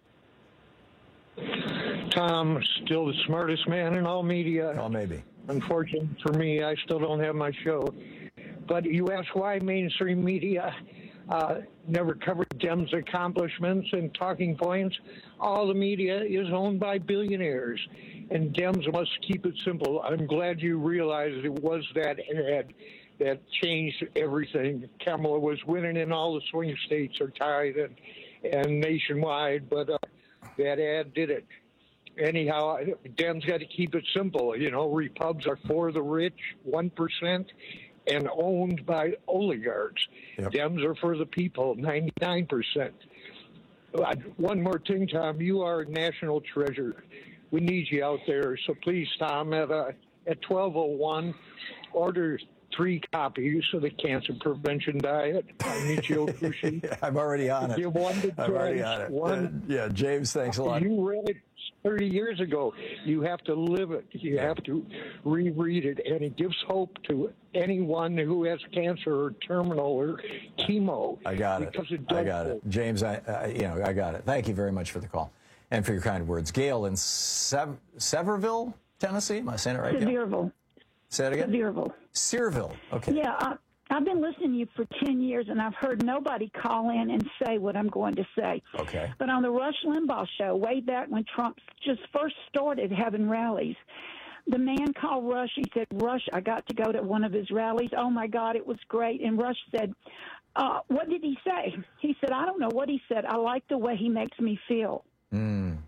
Tom, still the smartest man in all media. Oh, maybe. Unfortunately for me, I still don't have my show. But you ask why mainstream media uh, never covered Dems' accomplishments and talking points. All the media is owned by billionaires, and Dems must keep it simple. I'm glad you realized it was that ad that changed everything. Kamala was winning in all the swing states are tied and, and nationwide, but uh, that ad did it. Anyhow, Dems got to keep it simple. You know, Repubs are for the rich, one percent, and owned by oligarchs. Yep. Dems are for the people, ninety-nine percent. Uh, one more thing, Tom. You are a national treasure. We need you out there. So please, Tom, at, uh, at twelve oh one, order three copies of the Cancer Prevention Diet by Michio Kushi. I'm already on it. Give one to I'm already on it. One. Uh, yeah, James, thanks a lot. You read it thirty years ago. You have to live it. You yeah. have to reread it, and it gives hope to anyone who has cancer or terminal or chemo. I got it. It I got it. James, I, I, you know, I got it. Thank you very much for the call and for your kind words. Gail in Sev- Sevierville, Tennessee. Am I saying it right? Sevierville. Say it again? Sevierville. Sevierville. Okay. Yeah, I, I've been listening to you for ten years, and I've heard nobody call in and say what I'm going to say. Okay. But on the Rush Limbaugh show, way back when Trump just first started having rallies, the man called Rush. He said, Rush, I got to go to one of his rallies. Oh, my God, it was great. And Rush said, uh, what did he say? He said, I don't know what he said. I like the way he makes me feel. Mm.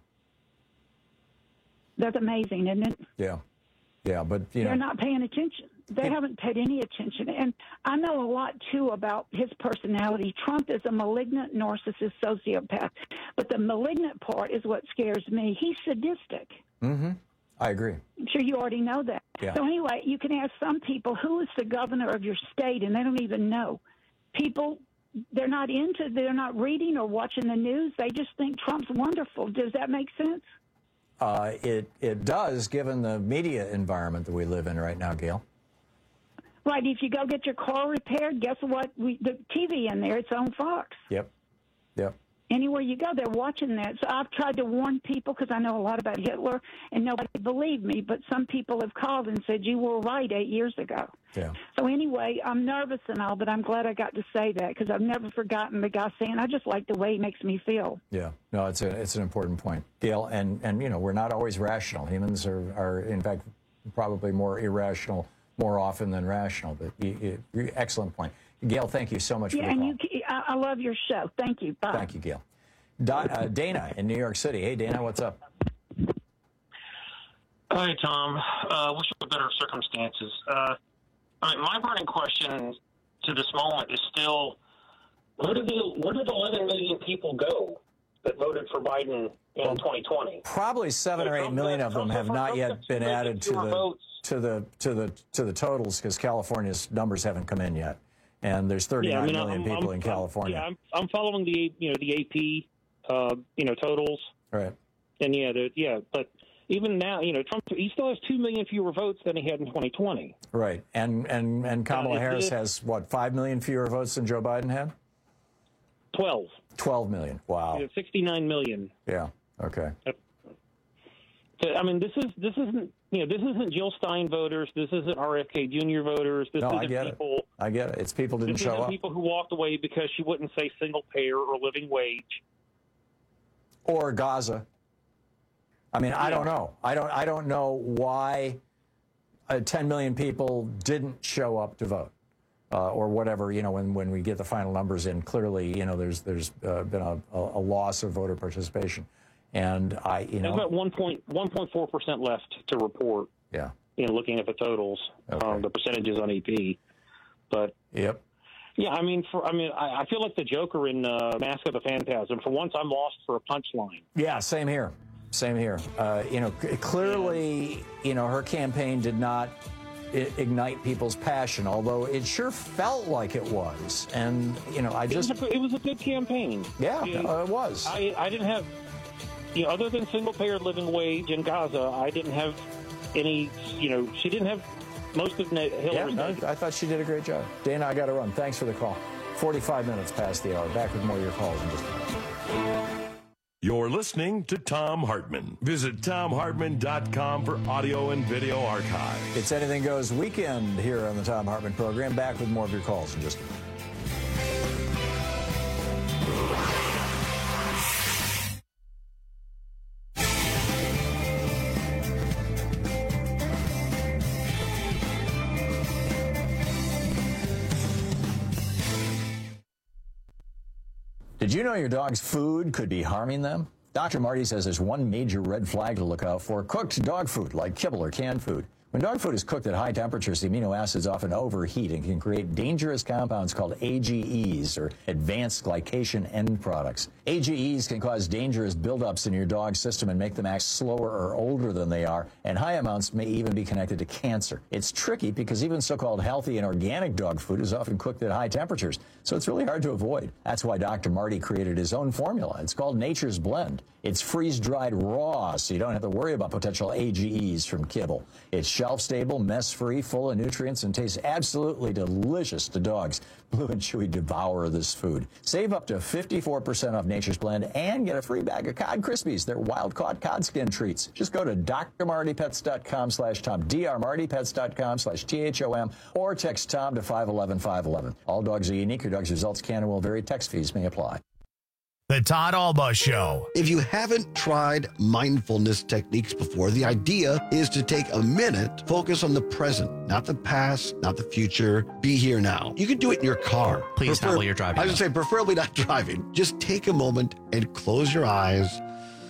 That's amazing, isn't it? Yeah. Yeah, but, you know. They're not paying attention. They it, haven't paid any attention. And I know a lot, too, about his personality. Trump is a malignant, narcissist, sociopath. But the malignant part is what scares me. He's sadistic. Mm-hmm. I agree. I'm sure you already know that. Yeah. So anyway, you can ask some people, who is the governor of your state, and they don't even know. People, they're not into, they're not reading or watching the news. They just think Trump's wonderful. Does that make sense? Uh, it it does, given the media environment that we live in right now, Gail. Right. If you go get your car repaired, guess what? We, the T V in there, it's on Fox. Yep. Yep. Anywhere you go, they're watching that. So I've tried to warn people, because I know a lot about Hitler, and nobody believed me. But some people have called and said, you were right eight years ago. Yeah. So anyway, I'm nervous and all, but I'm glad I got to say that, because I've never forgotten the guy saying, I just like the way he makes me feel. Yeah. No, it's a it's an important point, Gail. And, and you know, we're not always rational. Humans are, are in fact, probably more irrational more often than rational. But you, you, excellent point. Gail, thank you so much yeah, for the call. and you, I, I love your show. Thank you. Bye. Thank you, Gail. Da, uh, Dana in New York City. Hey, Dana, what's up? Hi, Tom. Uh, wish for better circumstances. Uh, I mean, my burning question to this moment is still, where did the where did eleven million people go that voted for Biden in well, twenty twenty? Probably seven or eight million of them have not yet been added to the to the to the to the totals, because California's numbers haven't come in yet, and there's thirty-nine yeah, I mean, million I'm, people I'm, in California. Yeah, I'm, I'm following the you know the A P uh, you know, totals. Right. And yeah, the, yeah, but even now, you know, Trump, he still has two million fewer votes than he had in twenty twenty. Right. And and and Kamala uh, Harris it, has what, five million fewer votes than Joe Biden had? Twelve. Twelve million. Wow. Yeah, Sixty-nine million. Yeah. Okay. I mean, this is this isn't you know this isn't Jill Stein voters. This isn't R F K Junior voters. This No, isn't I get people. it. I get it. It's people didn't This show isn't up. people who walked away because she wouldn't say single payer or living wage. Or Gaza. I mean, I don't know. I don't. I don't know why uh, ten million people didn't show up to vote, uh, or whatever. You know, when, when we get the final numbers in, clearly, you know, there's there's uh, been a, a loss of voter participation, and I, you know, There's about one point one point four percent left to report. Yeah. You know, looking at the totals, Okay. um, the percentages on E P, but Yep. yeah, I mean, for I mean, I, I feel like the Joker in uh, Mask of the Phantasm. For once, I'm lost for a punchline. Yeah, same here. Same here. Uh, you know, c- clearly, you know, her campaign did not I- ignite people's passion, although it sure felt like it was. And, you know, I just... It was a, it was a good campaign. Yeah, You know, uh, it was. I, I didn't have, you know, other than single-payer living wage in Gaza, I didn't have any, you know, she didn't have most of ne- Yeah, Hillary's. no, I thought she did a great job. Dana, I got to run. Thanks for the call. forty-five minutes past the hour. Back with more of your calls in just a minute. You're listening to Thom Hartmann. Visit Thom Hartmann dot com for audio and video archive. It's Anything Goes weekend here on the Thom Hartmann program. Back with more of your calls in just a minute. Did you know your dog's food could be harming them? Doctor Marty says there's one major red flag to look out for: cooked dog food, like kibble or canned food. When dog food is cooked at high temperatures, the amino acids often overheat and can create dangerous compounds called A G Es, or advanced glycation end products. A G Es can cause dangerous buildups in your dog's system and make them act slower or older than they are, and high amounts may even be connected to cancer. It's tricky because even so-called healthy and organic dog food is often cooked at high temperatures, so it's really hard to avoid. That's why Doctor Marty created his own formula. It's called Nature's Blend. It's freeze-dried raw, so you don't have to worry about potential A G Es from kibble. It's shelf-stable, mess-free, full of nutrients, and tastes absolutely delicious to dogs. Blue and Chewy devour this food. Save up to fifty-four percent off Nature's Blend and get a free bag of Cod Krispies. They're wild-caught cod skin treats. Just go to D R Marty Pets dot com slash Tom, D R Marty Pets dot com slash T H O M, or text Tom to five one one, five one one. All dogs are unique. Your dog's results can and will vary. Text fees may apply. The Todd Alba Show. If you haven't tried mindfulness techniques before, the idea is to take a minute, focus on the present, not the past, not the future. Be here now. You can do it in your car. Please Prefer- not while you're driving. I would say preferably not driving. Just take a moment and close your eyes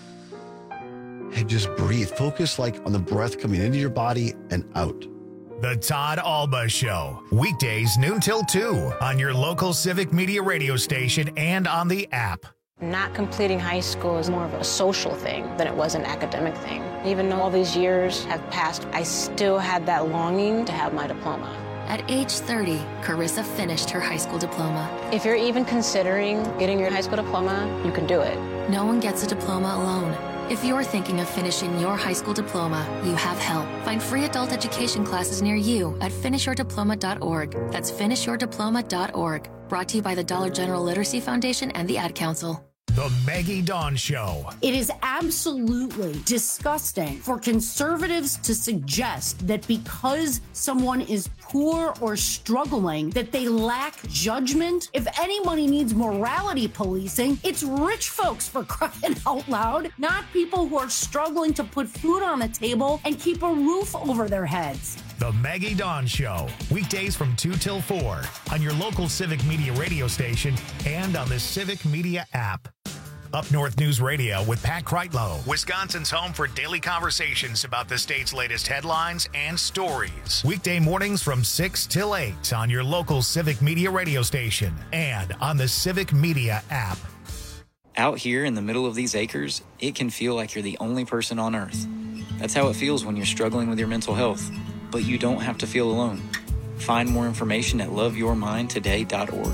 and just breathe. Focus like on the breath coming into your body and out. The Todd Alba Show. Weekdays noon till two on your local Civic Media radio station and on the app. Not completing high school is more of a social thing than it was an academic thing. Even though all these years have passed, I still had that longing to have my diploma. At age thirty, Carissa finished her high school diploma. If you're even considering getting your high school diploma, you can do it. No one gets a diploma alone. If you're thinking of finishing your high school diploma, you have help. Find free adult education classes near you at finish your diploma dot org. That's finish your diploma dot org. Brought to you by the Dollar General Literacy Foundation and the Ad Council. The Maggie Dawn Show. It is absolutely disgusting for conservatives to suggest that because someone is poor or struggling, that they lack judgment. If anybody needs morality policing, it's rich folks, for crying out loud, not people who are struggling to put food on the table and keep a roof over their heads. The Maggie Dawn Show. Weekdays from two till four on your local Civic Media radio station and on the Civic Media app. Up North News Radio with Pat Kreitlow, Wisconsin's home for daily conversations about the state's latest headlines and stories. Weekday mornings from six till eight on your local Civic Media radio station and on the Civic Media app. Out here in the middle of these acres, it can feel like you're the only person on Earth. That's how it feels when you're struggling with your mental health. But you don't have to feel alone. Find more information at love your mind today dot org.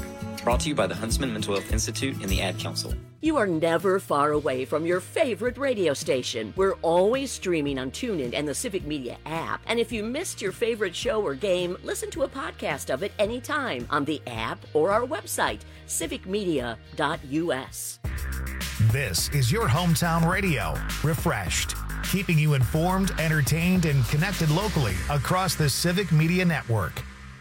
Brought to you by the Huntsman Mental Health Institute and the Ad Council. You are never far away from your favorite radio station. We're always streaming on TuneIn and the Civic Media app. And if you missed your favorite show or game, listen to a podcast of it anytime on the app or our website, civic media dot u s. This is your hometown radio, refreshed, keeping you informed, entertained, and connected locally across the Civic Media Network.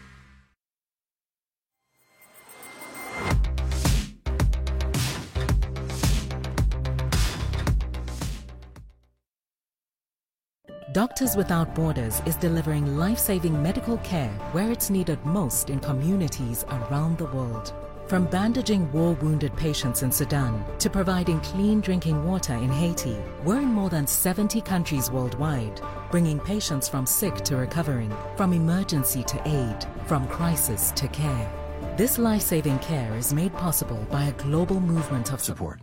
Doctors Without Borders is delivering life-saving medical care where it's needed most in communities around the world. From bandaging war-wounded patients in Sudan to providing clean drinking water in Haiti, we're in more than seventy countries worldwide, bringing patients from sick to recovering, from emergency to aid, from crisis to care. This life-saving care is made possible by a global movement of support.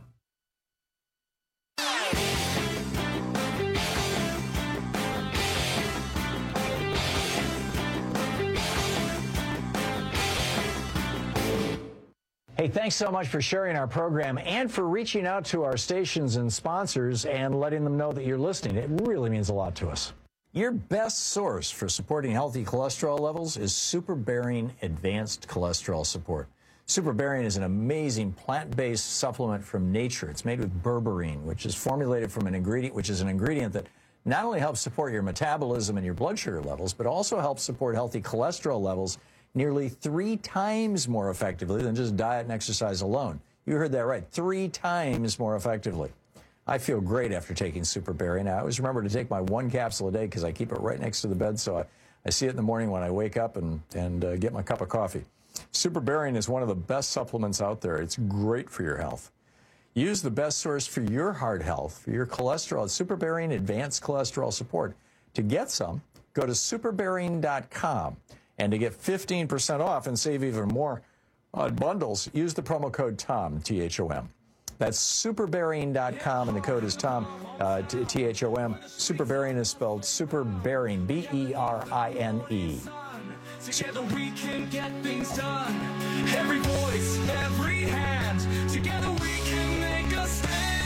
Hey, thanks so much for sharing our program and for reaching out to our stations and sponsors and letting them know that you're listening. It really means a lot to us. Your best source for supporting healthy cholesterol levels is SuperBaring Advanced Cholesterol Support. SuperBaring is an amazing plant-based supplement from nature. It's made with berberine, which is formulated from an ingredient, which is an ingredient that not only helps support your metabolism and your blood sugar levels, but also helps support healthy cholesterol levels nearly three times more effectively than just diet and exercise alone. You heard that right, three times more effectively. I feel great after taking SuperBaring. I always remember to take my one capsule a day because I keep it right next to the bed, so I, I see it in the morning when I wake up and, and uh, get my cup of coffee. SuperBaring is one of the best supplements out there. It's great for your health. Use the best source for your heart health, for your cholesterol. SuperBaring Advanced Cholesterol Support. To get some, go to super baring dot com. And to get fifteen percent off and save even more on bundles, use the promo code TOM, T H O M. That's super baring dot com, and the code is TOM, uh, T H O M. SuperBaring is spelled SuperBaring, B E R I N E. Together we can get things done. Every voice, every hand. Together we can make a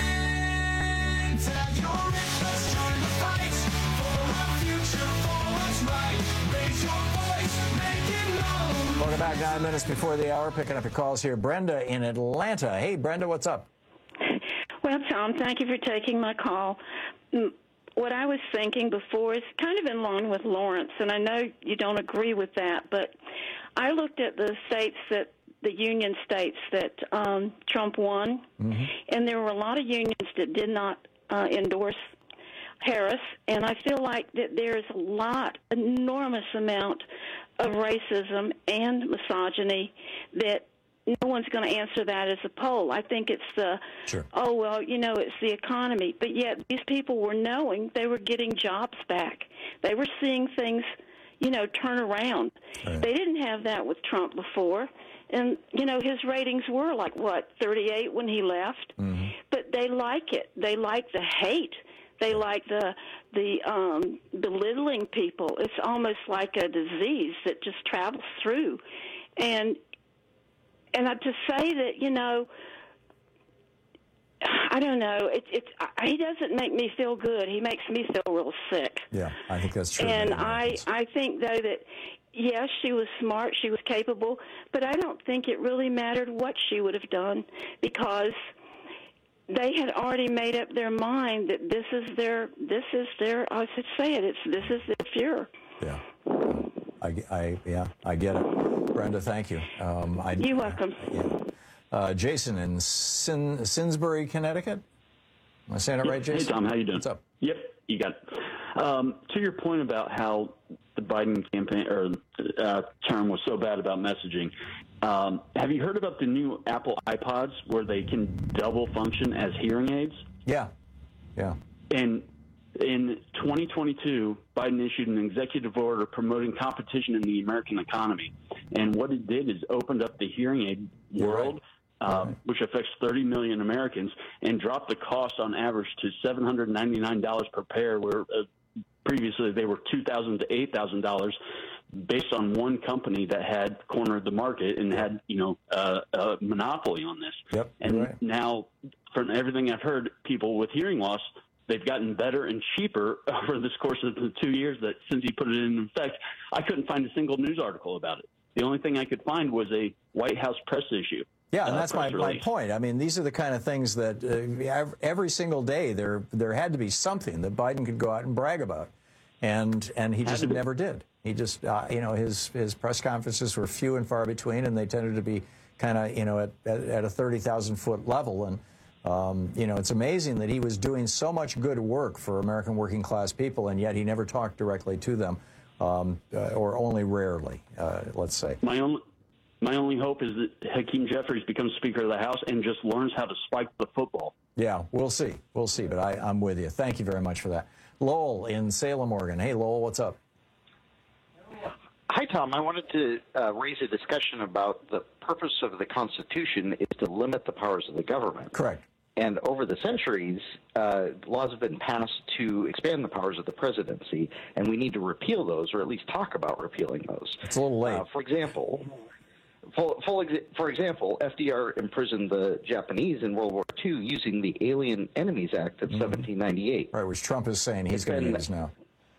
stand. Tag your interest, join the fight. For our future, for what's right. Raise your voice, make it known. Welcome back, nine minutes before the hour. Picking up your calls here. Brenda in Atlanta. Hey, Brenda, what's up? Well, Tom, thank you for taking my call. What I was thinking before is kind of in line with Lawrence, and I know you don't agree with that, but I looked at the states that, the union states that um, Trump won, mm-hmm. and there were a lot of unions that did not uh, endorse Harris, and I feel like that there's a lot, enormous amount of racism and misogyny that no one's going to answer that as a poll. I think it's the, sure. oh, well, you know, it's the economy. But yet these people were knowing they were getting jobs back. They were seeing things, you know, turn around. Right. They didn't have that with Trump before. And, you know, his ratings were like, what, thirty-eight when he left? Mm-hmm. But they like it. They like the hate. They like the the um, belittling people. It's almost like a disease that just travels through. And And to say that, you know, I don't know, it, it, he doesn't make me feel good. He makes me feel real sick. Yeah, I think that's true. And I, I think, though, that, yes, she was smart, she was capable, but I don't think it really mattered what she would have done because they had already made up their mind that this is their, this is their, I should say it, it's, this is their Fuhrer. Yeah. I, I, yeah, I get it. Brenda, thank you. Um, I, You're welcome. Yeah. Uh, Jason in Sin, Simsbury, Connecticut. Am I saying it right, Jason? Hey, Tom, how you doing? What's up? Yep, you got it. Um, to your point about how the Biden campaign or uh, term was so bad about messaging, um, have you heard about the new Apple iPods where they can double function as hearing aids? Yeah, yeah. And in twenty twenty-two, Biden issued an executive order promoting competition in the American economy. And what it did is opened up the hearing aid world, right. Uh, right. which affects thirty million Americans, and dropped the cost on average to seven hundred ninety-nine dollars per pair, where uh, previously they were two thousand dollars to eight thousand dollars. based on one company that had cornered the market and had, you know, uh, a monopoly on this. Yep, and right. now, from everything I've heard, people with hearing loss, they've gotten better and cheaper over this course of the two years that since he put it in effect. I couldn't find a single news article about it. The only thing I could find was a White House press issue. Yeah, and uh, that's my, my point. I mean, these are the kind of things that uh, every single day there there had to be something that Biden could go out and brag about, and and he just never did. He just, uh, you know, his his press conferences were few and far between, and they tended to be kind of, you know, at, at, at a thirty thousand foot level. And, um, you know, it's amazing that he was doing so much good work for American working class people, and yet he never talked directly to them, um, uh, or only rarely, uh, let's say. My only, my only hope is that Hakeem Jeffries becomes Speaker of the House and just learns how to spike the football. Yeah, we'll see. We'll see. But I, I'm with you. Thank you very much for that. Lowell in Salem, Oregon. Hey, Lowell, what's up? Hi, Tom. I wanted to uh, raise a discussion about the purpose of the Constitution is to limit the powers of the government. Correct. And over the centuries, uh, laws have been passed to expand the powers of the presidency, and we need to repeal those, or at least talk about repealing those. It's a little late. Uh, for example, full, full ex for example, F D R imprisoned the Japanese in World War Two using the Alien Enemies Act of mm-hmm. seventeen ninety-eight. Right, which Trump is saying he's going to use now.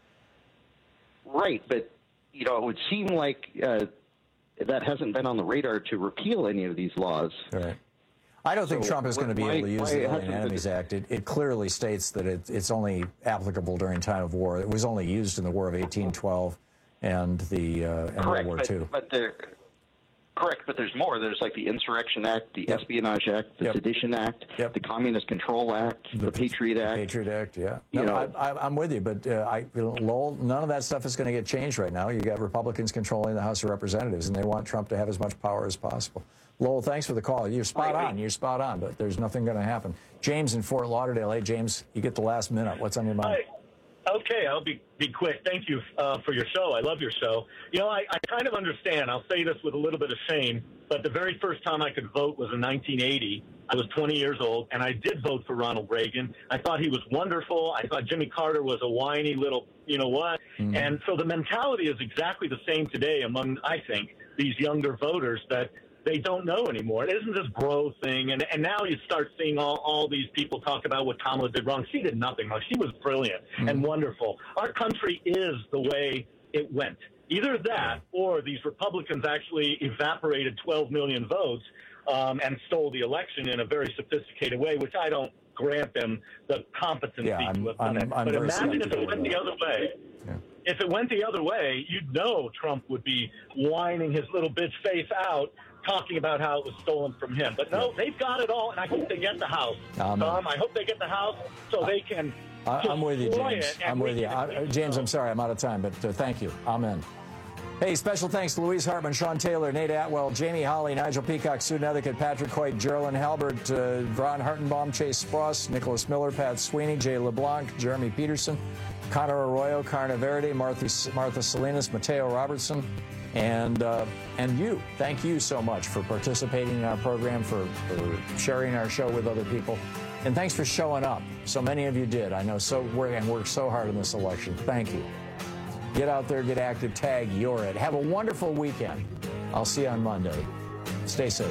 Right, but you know, it would seem like uh, that hasn't been on the radar to repeal any of these laws. Right. I don't think so Trump is going to be why, able to use why the Alien Enemies been... Act. It, it clearly states that it, it's only applicable during time of war. It was only used in the War of eighteen twelve and the uh, and World War Two. But there, correct, but there's more. There's like the Insurrection Act, the yep. Espionage Act, the yep. Sedition Act, yep. the Communist Control Act, the, the Patriot Act. Patriot Act, yeah. You no, know, I, I, I'm with you, but uh, I, Lowell, none of that stuff is going to get changed right now. You got Republicans controlling the House of Representatives, and they want Trump to have as much power as possible. Lowell, thanks for the call. You're spot on. You're spot on, but there's nothing going to happen. James in Fort Lauderdale. Hey, James, you get the last minute. What's on your mind? Hi. Okay, I'll be be quick. Thank you uh, for your show. I love your show. You know, I, I kind of understand. I'll say this with a little bit of shame, but the very first time I could vote was in nineteen eighty. I was twenty years old, and I did vote for Ronald Reagan. I thought he was wonderful. I thought Jimmy Carter was a whiny little, you know what? Mm-hmm. And so the mentality is exactly the same today among, I think, these younger voters that they don't know anymore. It isn't this bro thing. And, and now you start seeing all, all these people talk about what Kamala did wrong. She did nothing wrong. She was brilliant mm-hmm. and wonderful. Our country is the way it went. Either that or these Republicans actually evaporated twelve million votes um, and stole the election in a very sophisticated way, which I don't grant them the competency yeah, to have I'm, done I'm, it. I'm but imagine if it went the other way. Yeah. If it went the other way, you'd know Trump would be whining his little bitch face out, talking about how it was stolen from him. But no, they've got it all, and I hope they get the House. Um, Tom, I hope they get the House so they can I, I'm with you, James. I'm with you. I, James, I'm sorry, I'm out of time, but uh, thank you. Amen. Hey, special thanks to Louise Hartman, Sean Taylor, Nate Atwell, Jamie Holly, Nigel Peacock, Sue Nethercutt, Patrick Hoyt, Geraldine Halbert, uh, Ron Hartenbaum, Chase Spross, Nicholas Miller, Pat Sweeney, Jay LeBlanc, Jeremy Peterson, Connor Arroyo, Carna Verity, Martha, Martha Salinas, Mateo Robertson, and uh, and you. Thank you so much for participating in our program, for, for sharing our show with other people. And thanks for showing up. So many of you did. I know so work and worked so hard in this election. Thank you. Get out there, get active, tag You're It. Have a wonderful weekend. I'll see you on Monday. Stay safe.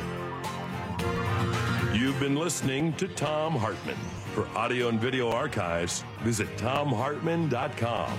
You've been listening to Thom Hartmann. For audio and video archives, visit thom hartmann dot com.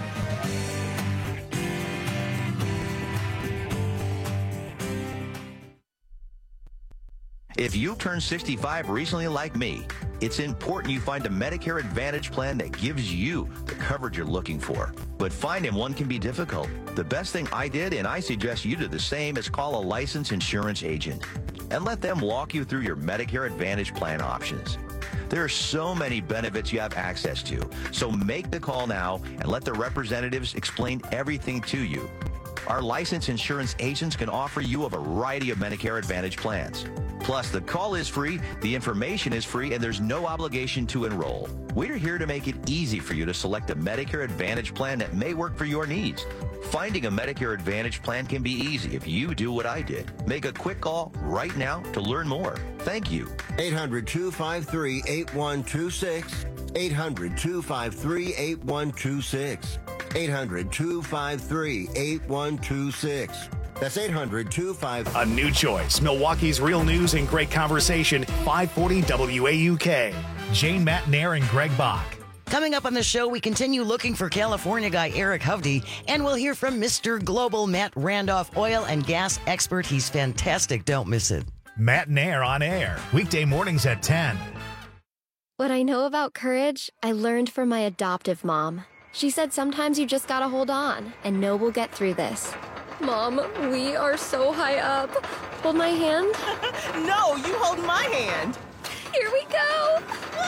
If you turned sixty-five recently like me, it's important you find a Medicare Advantage plan that gives you the coverage you're looking for. But finding one can be difficult. The best thing I did, and I suggest you do the same, is call a licensed insurance agent and let them walk you through your Medicare Advantage plan options. There are so many benefits you have access to, so make the call now and let the representatives explain everything to you. Our licensed insurance agents can offer you a variety of Medicare Advantage plans. Plus, the call is free, the information is free, and there's no obligation to enroll. We're here to make it easy for you to select a Medicare Advantage plan that may work for your needs. Finding a Medicare Advantage plan can be easy if you do what I did. Make a quick call right now to learn more. Thank you. eight hundred, two five three, eight one two six. eight hundred, two five three, eight one two six. eight hundred, two five three, eight one two six. That's eight hundred, two five three. A new choice. Milwaukee's Real News and Great Conversation, five forty W A U K. Jane Matnair and Greg Bach. Coming up on the show, we continue looking for California guy Eric Hovde, and we'll hear from Mister Global Matt Randolph, oil and gas expert. He's fantastic. Don't miss it. Matt Nair on air, weekday mornings at ten. What I know about courage, I learned from my adoptive mom. She said sometimes you just gotta hold on and know we'll get through this. Mom, we are so high up. Hold my hand. No, you hold my hand. Here we go.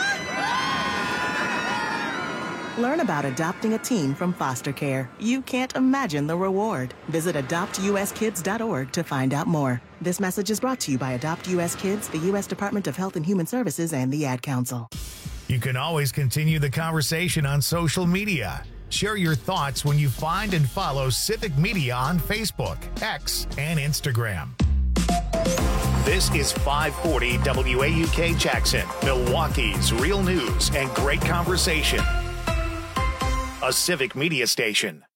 Learn about adopting a teen from foster care. You can't imagine the reward. Visit adopt u s kids dot org to find out more. This message is brought to you by Adopt U S Kids, the U S Department of Health and Human Services, and the Ad Council. You can always continue the conversation on social media. Share your thoughts when you find and follow Civic Media on Facebook, X, and Instagram. This is five forty W A U K Jackson, Milwaukee's Real News and Great Conversation. A Civic Media station.